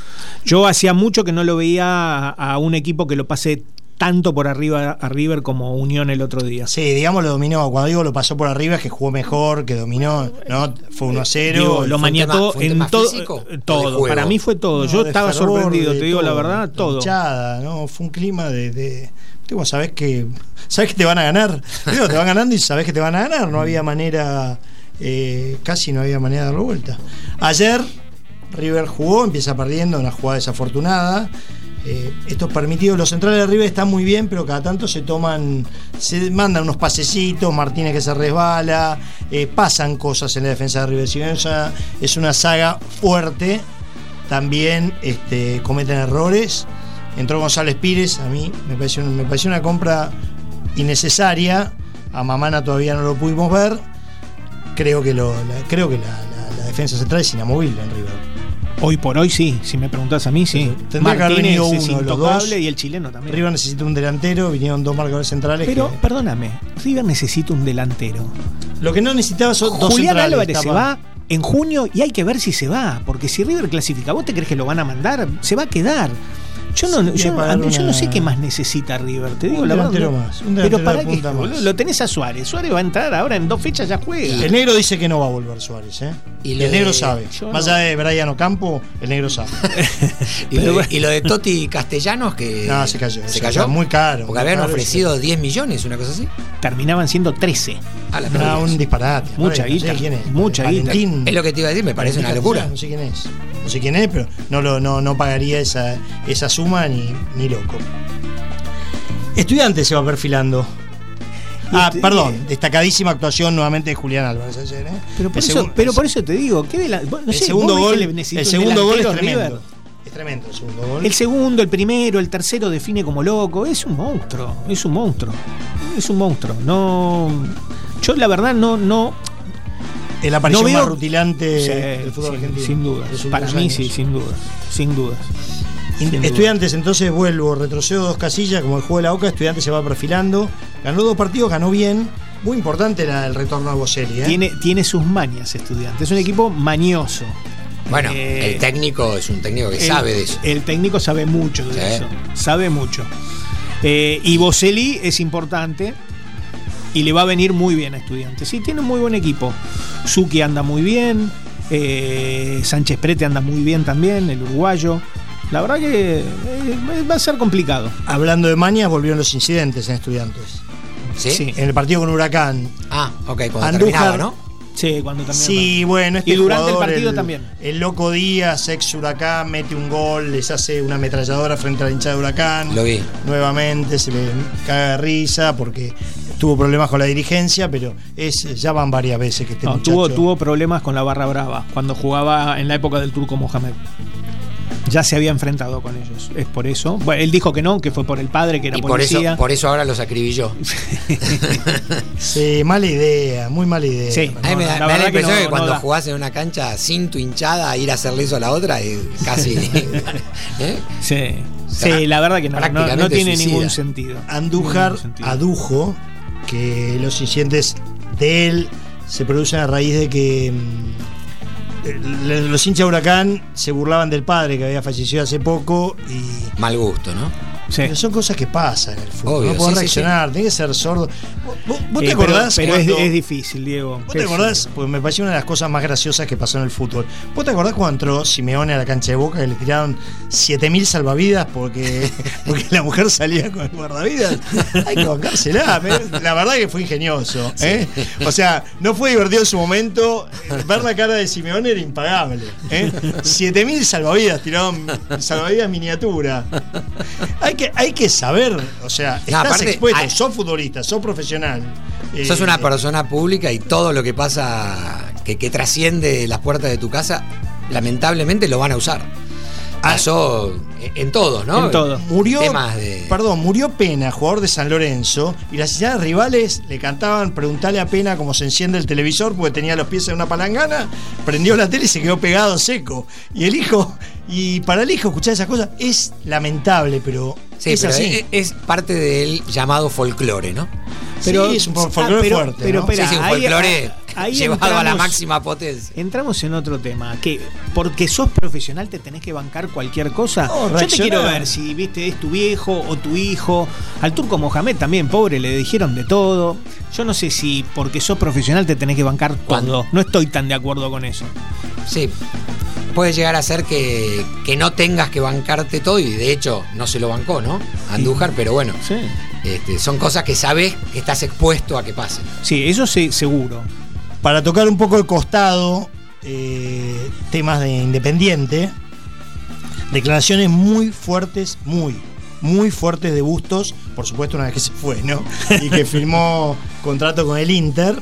Yo hacía mucho que no lo veía a, a un equipo que lo pase tanto por arriba a River como Unión el otro día. Sí, digamos lo dominó. Cuando digo lo pasó por arriba es que jugó mejor, que dominó, ¿no? Fue uno a cero. Digo, lo maniató en todo. Todo. Para mí fue todo. No, Yo estaba sorprendido, te digo todo, la verdad, todo. Hinchada, ¿no? Fue un clima de. de digo, sabés que. Sabés que te van a ganar. Digo, te van ganando y sabés que te van a ganar. No había manera. Eh, casi no había manera de darlo vuelta. Ayer, River jugó, empieza perdiendo, una jugada desafortunada. Eh, esto es permitido, los centrales de River están muy bien, pero cada tanto se toman, se mandan unos pasecitos, Martínez que se resbala, eh, pasan cosas en la defensa de River. Si bien es una, es una saga fuerte, también este, cometen errores. Entró González Pires, a mí me pareció, me pareció una compra innecesaria. A Mamana todavía no lo pudimos ver. Creo que, lo, la, creo que la, la, la defensa central es inamovible en River. Hoy por hoy sí, si me preguntás a mí, sí. Tendría que haber venido uno, es intocable y el chileno también. River necesita un delantero, vinieron dos marcadores centrales. Pero, que... perdóname, River necesita un delantero. Lo que no necesitaba son dos Julián centrales. Álvarez se va en junio y hay que ver si se va, porque si River clasifica, ¿vos te crees que lo van a mandar? Se va a quedar. Yo no, sí, yo, André, una... yo no sé qué más necesita River, te digo un la verdad. No. Más, un pero para qué, boludo, lo tenés a Suárez. Suárez va a entrar ahora en dos fechas, ya juega. Y el negro dice que no va a volver Suárez, ¿eh? Y, y el negro de... sabe. Yo más no. allá de Brian Ocampo, el negro sabe. y, lo de, y lo de Totti Castellanos, que. No, se cayó. Se cayó. Muy caro. Porque habían caro ofrecido diez millones, una cosa así. Terminaban siendo trece. A la no, un disparate. Mucha guita. No sé quién es. Mucha guita. Es lo que te iba a decir, me parece una locura. No sé quién es. No sé quién es, pero no, lo, no, no pagaría esa, esa suma ni, ni loco. Estudiantes se va perfilando. Ah, este, perdón, destacadísima actuación nuevamente de Julián Álvarez ayer, ¿eh? Pero por, eso, segundo, pero por eso te digo, ¿qué de la, no el sé, segundo gol, el segundo gol es tremendo. River? Es tremendo el segundo gol. El segundo, el primero, el tercero define como loco. Es un monstruo, es un monstruo. Es un monstruo. No, yo la verdad no, no. Es la aparición no veo, más rutilante sí, del fútbol sin, argentino. Sin dudas. Para mí años. sí, sin dudas. Sin dudas. Sin Estudiantes, duda. Entonces vuelvo, retrocedo dos casillas, como el juego de la Oca, Estudiantes se va perfilando. Ganó dos partidos, ganó bien. Muy importante la, el retorno a Boselli, ¿eh? Tiene, tiene sus mañas Estudiantes. Es un equipo mañoso. Bueno, eh, el técnico es un técnico que el, sabe de eso. El técnico sabe mucho de sí. eso. Sabe mucho. Eh, y Boselli es importante. Y le va a venir muy bien a Estudiantes. Sí, tiene un muy buen equipo. Zucchi anda muy bien. Eh, Sánchez Prete anda muy bien también, el uruguayo. La verdad que eh, va a ser complicado. Hablando de mañas, volvieron los incidentes en Estudiantes. ¿Sí? Sí. En el partido con Huracán. Ah, ok, cuando Andújar, terminaba, ¿no? Sí, cuando terminaba. Sí, bueno, este y durante jugador, el partido el, también. El loco Díaz, ex Huracán, mete un gol, les hace una ametralladora frente a la hinchada de Huracán. Lo vi. Nuevamente se le caga de risa porque tuvo problemas con la dirigencia, pero es ya van varias veces que este no, muchacho... Tuvo, tuvo problemas con la Barra Brava cuando jugaba en la época del Turco Mohamed. Ya se había enfrentado con ellos. Es por eso. Bueno, él dijo que no, que fue por el padre, que era y policía. Por eso, por eso ahora los acribilló. Sí, mala idea, muy mala idea. Sí, a mí me da la, me da la impresión que, no, que cuando no jugás en una cancha sin tu hinchada, ir a hacerle eso a la otra es casi. ¿eh? Sí, sí, la verdad que no, no, no tiene suicida. ningún sentido. Andújar ningún sentido. adujo que los incidentes de él se producen a raíz de que los hinchas de Huracán se burlaban del padre que había fallecido hace poco y... Mal gusto, ¿no? Sí. Pero son cosas que pasan en el fútbol. Obvio, no podés sí, reaccionar, sí, sí. Tenés que ser sordo. ¿Vos, vos eh, te acordás? Pero, pero cuando, es, es difícil, Diego. ¿Vos te acordás? Pues me pareció una de las cosas más graciosas que pasó en el fútbol. ¿Vos te acordás cuando entró Simeone a la cancha de Boca que le tiraron siete mil salvavidas porque, porque la mujer salía con el guardavidas? Hay que bancársela. La verdad que fue ingenioso. ¿eh? Sí. O sea, no fue divertido en su momento. Ver la cara de Simeone era impagable. ¿eh? siete mil salvavidas tiraron salvavidas miniatura. Hay que Hay que saber, o sea, no, estás aparte, expuesto, hay, sos futbolista, sos profesional. Sos eh, una persona pública y todo lo que pasa que, que trasciende las puertas de tu casa, lamentablemente lo van a usar. pasó en todo, ¿no? En todo. Murió, Temas de... perdón, murió Pena, jugador de San Lorenzo, y las hinchadas rivales le cantaban preguntarle a Pena cómo se enciende el televisor porque tenía los pies en una palangana, prendió la tele y se quedó pegado seco. Y el hijo, y para el hijo escuchar esas cosas es lamentable, pero sí, es pero así. Es, es parte del llamado folclore, ¿no? Pero, sí, es un folclore ah, pero, fuerte. Pero, ¿no? pero, sí, sí, un ahí, folclore ahí llevado entramos, a la máxima potencia. Entramos en otro tema, que porque sos profesional te tenés que bancar cualquier cosa. No, Yo te reaccionar. quiero ver si viste es tu viejo o tu hijo. Al Turco Mohamed también, pobre, le dijeron de todo. Yo no sé si porque sos profesional te tenés que bancar todo. No estoy tan de acuerdo con eso. Sí, puede llegar a ser que, que no tengas que bancarte todo, y de hecho no se lo bancó, ¿no? Andújar, sí. Pero bueno, sí. este, son cosas que sabes que estás expuesto a que pasen. Sí, eso sí, seguro. Para tocar un poco el costado, eh, temas de Independiente, declaraciones muy fuertes, muy, muy fuertes de Bustos, por supuesto una vez que se fue, ¿no? Y que firmó contrato con el Inter,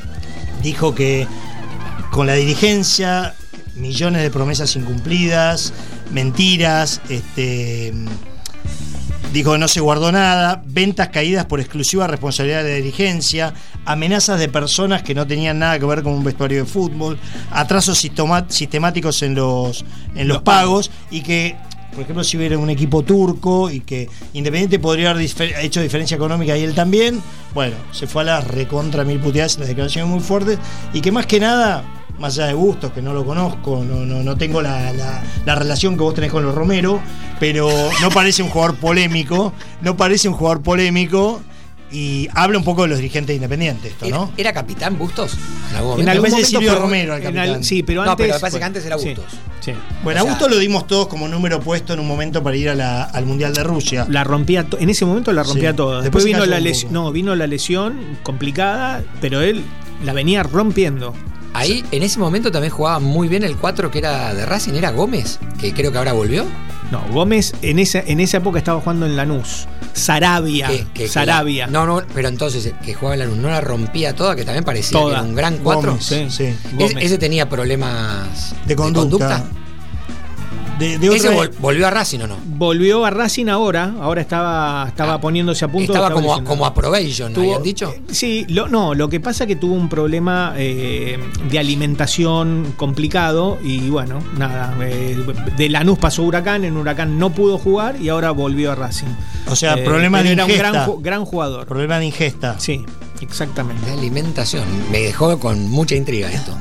dijo que con la dirigencia, millones de promesas incumplidas, mentiras, este... dijo que no se guardó nada, ventas caídas por exclusiva responsabilidad de la dirigencia, amenazas de personas que no tenían nada que ver con un vestuario de fútbol, atrasos sistemáticos en los, en los pagos, y que, por ejemplo, si hubiera un equipo turco y que Independiente podría haber difer- hecho diferencia económica y él también, bueno, se fue a la recontra mil puteadas, las declaraciones muy fuertes, y que más que nada, más allá de Bustos, que no lo conozco, no, no, no tengo la, la, la relación que vos tenés con los Romero, pero no parece un jugador polémico, no parece un jugador polémico, y habla un poco de los dirigentes independientes, esto, ¿no? ¿Era, era capitán Bustos? En algún momento, en algún momento Silvio fue Romero al capitán. Al, sí, pero antes, no, pero me parece bueno, que antes era Bustos. Sí, sí. Bueno, o sea, a Bustos lo dimos todos como número puesto en un momento para ir a la, al Mundial de Rusia. La rompía, to- en ese momento la rompía Sí. toda. Después Después, se vino cayó la un lesión, poco. no, vino la lesión complicada, pero él la venía rompiendo. ahí en ese momento también jugaba muy bien el cuatro que era de Racing, era Gómez, que creo que ahora volvió. No, Gómez en esa, en esa época estaba jugando en Lanús. Sarabia. Que, que, Sarabia. Que la, no, no, pero entonces que jugaba en Lanús, no la rompía toda, que también parecía Toda. que era un gran cuatro. Gómez, sí, sí. Es, ese tenía problemas De conducta. De, de ¿Ese otra... vol- volvió a Racing o no? Volvió a Racing ahora, ahora estaba, estaba Ah, poniéndose a punto. Estaba como, lesionado. como a probation, ¿no Tuvo- habían dicho? eh, Sí, lo, no, lo que pasa es que tuvo un problema eh, de alimentación complicado y bueno, nada, eh, de Lanús pasó a Huracán, en Huracán no pudo jugar y ahora volvió a Racing. O sea, Eh, problema de pero era ingesta. un gran, ju- gran jugador. Problema de ingesta. Sí, exactamente. De alimentación. Me dejó con mucha intriga esto.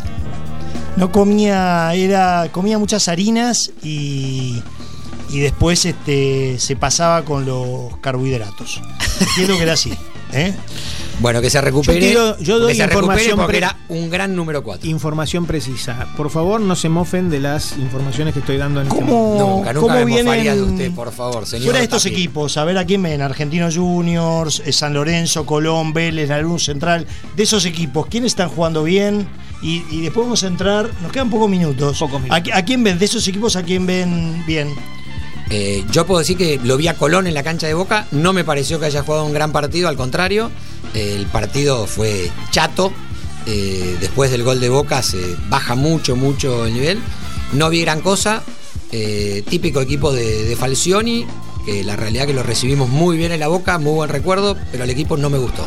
No comía, era, comía muchas harinas y, y después este, se pasaba con los carbohidratos. Entiendo que era así. ¿eh? Bueno, que se recupere. Yo quiero- yo doy que se recupere información porque pre- era un gran número cuatro. Información precisa. Por favor, no se mofen de las informaciones que estoy dando en este momento. ¿Cómo, Nunca, nunca cómo me vienen mofaría de usted, por favor, señor. fuera de estos Tapi? equipos? A ver a quién ven. Argentinos Juniors, eh, San Lorenzo, Colón, Vélez, Lanús Central. De esos equipos, ¿quiénes están jugando bien? Y, y después vamos a entrar. Nos quedan pocos minutos. Pocos minutos. ¿A, a quién ven? De esos equipos, ¿a quién ven bien? Eh, yo puedo decir que lo vi a Colón en la cancha de Boca. No me pareció que haya jugado un gran partido, al contrario. Eh, el partido fue chato. Eh, después del gol de Boca se baja mucho, mucho el nivel. No vi gran cosa. Eh, típico equipo de, de Falcioni, que la realidad que lo recibimos muy bien en la Boca, muy buen recuerdo, pero el equipo no me gustó.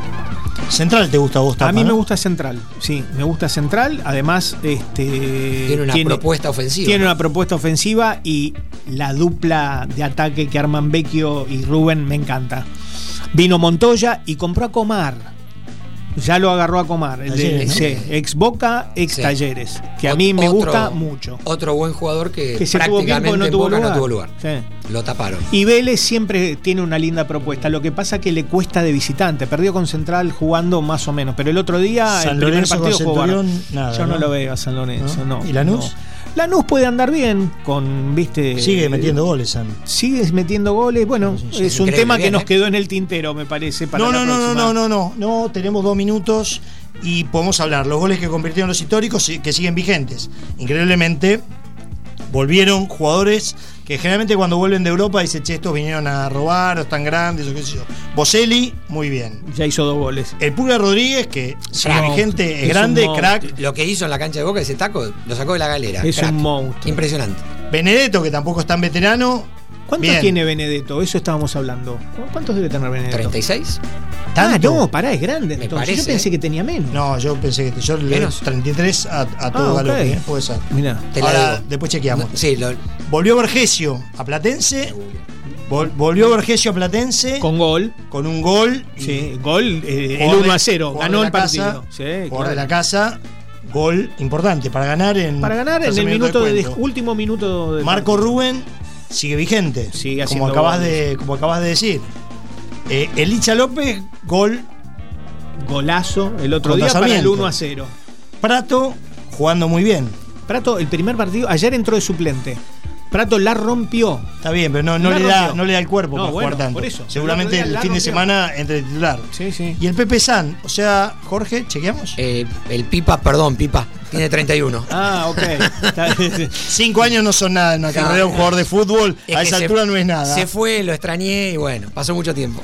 Central te gusta a vos, Tapa, A mí me ¿no? gusta Central, sí, me gusta Central. Además, este Tiene una propuesta ofensiva. Tiene una propuesta ofensiva y la dupla de ataque que arman Vecchio y Rubén me encanta. Vino Montoya y compró a Comar. Ya lo agarró a Comar, el de, Talleres, ¿no? sí, ex Boca, ex Sí. Talleres, que a mí me Otro- gusta mucho. Otro buen jugador que, Que se tuvo bien prácticamente porque no en tuvo Boca lugar. no tuvo lugar. Sí. Lo taparon. Y Vélez siempre tiene una linda propuesta. Lo que pasa es que le cuesta de visitante. Perdió con Central jugando más o menos. Pero el otro día, San el primer Lorenzo partido con jugó bárbaro. Centurión, nada, Yo no, ¿no? lo veo a San Lorenzo, ¿No? no. ¿Y Lanús? No. Lanús puede andar bien con, viste. Sigue metiendo goles, San. Sigues metiendo goles. Bueno, Sí, sí, es un increíble, tema bien, que nos ¿eh? quedó en el tintero, me parece. Para No, la no, no, no, próxima. no, no, no, no, tenemos dos minutos y podemos hablar. Los goles que convirtieron los históricos sí, que siguen vigentes. Increíblemente, volvieron jugadores que generalmente cuando vuelven de Europa dicen, che, estos vinieron a robar o están grandes o qué sé yo. Boselli, muy bien. Ya hizo dos goles. El Pulga Rodríguez, que sigue Crack. vigente, es, Es un grande, monstruo. crack. Lo que hizo en la cancha de Boca, ese taco, lo sacó de la galera. Es Crack. un monstruo. Impresionante. Benedetto, que tampoco es tan veterano. ¿Cuántos bien. tiene Benedetto? Eso estábamos hablando. ¿Cuántos debe tener Benedetto? ¿treinta y seis? Ah, no, pará, es grande. Me Entonces, parece, yo pensé ¿eh? que tenía menos. No, yo pensé que yo le doy treinta y tres a, a todo ah, valor. okay. ¿eh? Puede ser. Mirá. Te la Ahora, digo. después chequeamos. No, sí, lo, Volvió Vergesio a Platense. Vol- volvió Vergesio a Platense. Con gol. Con un gol. Sí, gol, eh, el Jugador uno a de- cero. jugador Ganó de el la casa, partido. Sí, Jugador claro. de la casa. Gol importante para ganar en. Para ganar en tercer el minuto de, cuento. último minuto de Marco Rubén sigue vigente. Sigue como haciendo acabas goles. de Como acabas de decir. Eh, Elicha López, gol. Golazo el otro Contra día para el Sarmiento. uno a cero. Prato jugando muy bien. Prato, el primer partido, ayer entró de suplente. Prato la rompió. Está bien, pero no, no La le da, rompió. no le da el cuerpo No, para bueno, jugar tanto. por eso. Seguramente El otro el, día la fin de rompió. semana entre titular. Sí, sí. Y el Pepe San, o sea, Jorge, chequeamos. eh, el Pipa, perdón, Pipa, tiene treinta y uno. Ah, ok. Está- Cinco años no son nada en una Claro. carrera de un jugador de fútbol. Es a que esa se- altura no es nada. Se fue, lo extrañé y bueno, pasó mucho tiempo.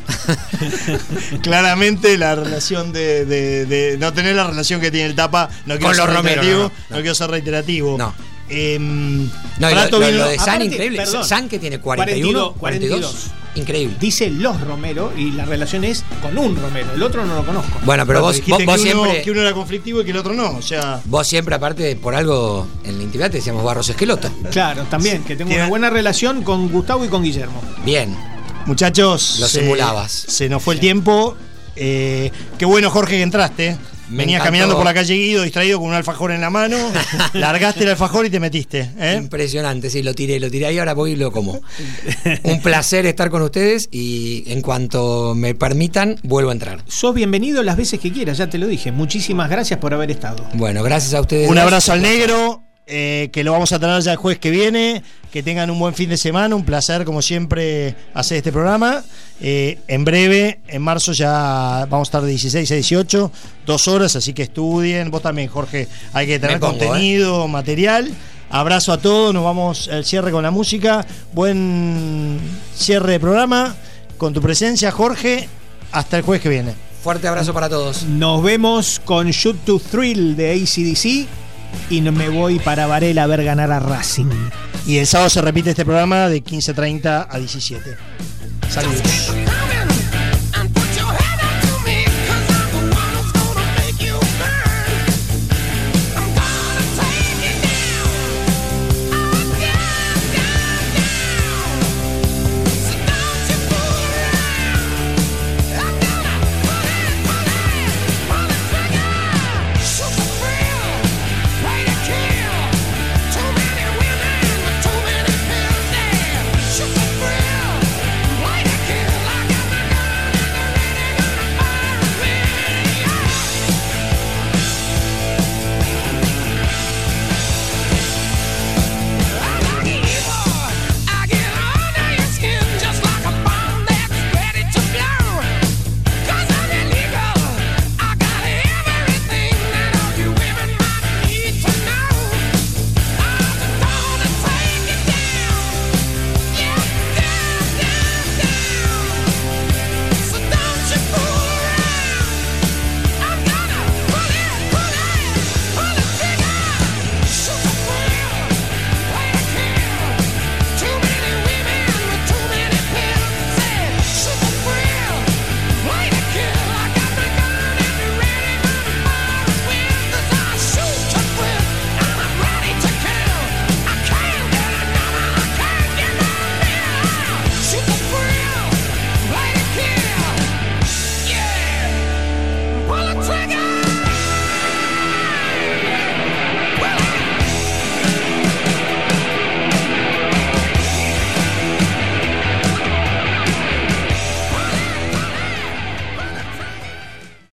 Claramente la relación de, de- de no tener la relación que tiene el Tapa, no quiero Con ser los Romero, reiterativo, no, no, no, no. quiero ser reiterativo. No. Eh, No, y lo, Prato lo- vino- lo de San, aparte, increíble. perdón. San que tiene cuarenta y uno, cuarenta y dos, cuarenta y dos. Increíble. Dice los Romero y la relación es con un Romero. El otro no lo conozco. Bueno, pero vos, dijiste vos, vos que, uno, siempre. que uno era conflictivo y que el otro no. O sea, Vos siempre, aparte, por algo en la intimidad te decíamos Barros Esqueloto. Claro, también, que tengo Tiene- una buena relación con Gustavo y con Guillermo. Bien. muchachos, Lo se- simulabas. Se nos fue el tiempo. Eh, qué bueno, Jorge, que entraste. Me Venías encantó. caminando por la calle Guido, distraído con un alfajor en la mano. Largaste el alfajor y te metiste. ¿eh? Impresionante, sí, lo tiré, lo tiré ahí, ahora voy y lo como. Un placer estar con ustedes y en cuanto me permitan, vuelvo a entrar. Sos bienvenido las veces que quieras, ya te lo dije. Muchísimas gracias por haber estado. Bueno, gracias a ustedes. Un dos. abrazo al negro, eh, que lo vamos a traer ya el jueves que viene. Que tengan un buen fin de semana. Un placer, como siempre, hacer este programa. Eh, en breve, en marzo, ya vamos a estar de dieciséis a dieciocho, dos horas, así que estudien. Vos también, Jorge, hay que tener Me pongo, contenido, material. Abrazo a todos, nos vamos al cierre con la música. Buen cierre de programa. Con tu presencia, Jorge. Hasta el jueves que viene. Fuerte abrazo para todos. Nos vemos con Shoot to Thrill de A C D C y no me voy para Varela a ver ganar a Racing. Y el sábado se repite este programa de quince treinta a diecisiete. Saludos.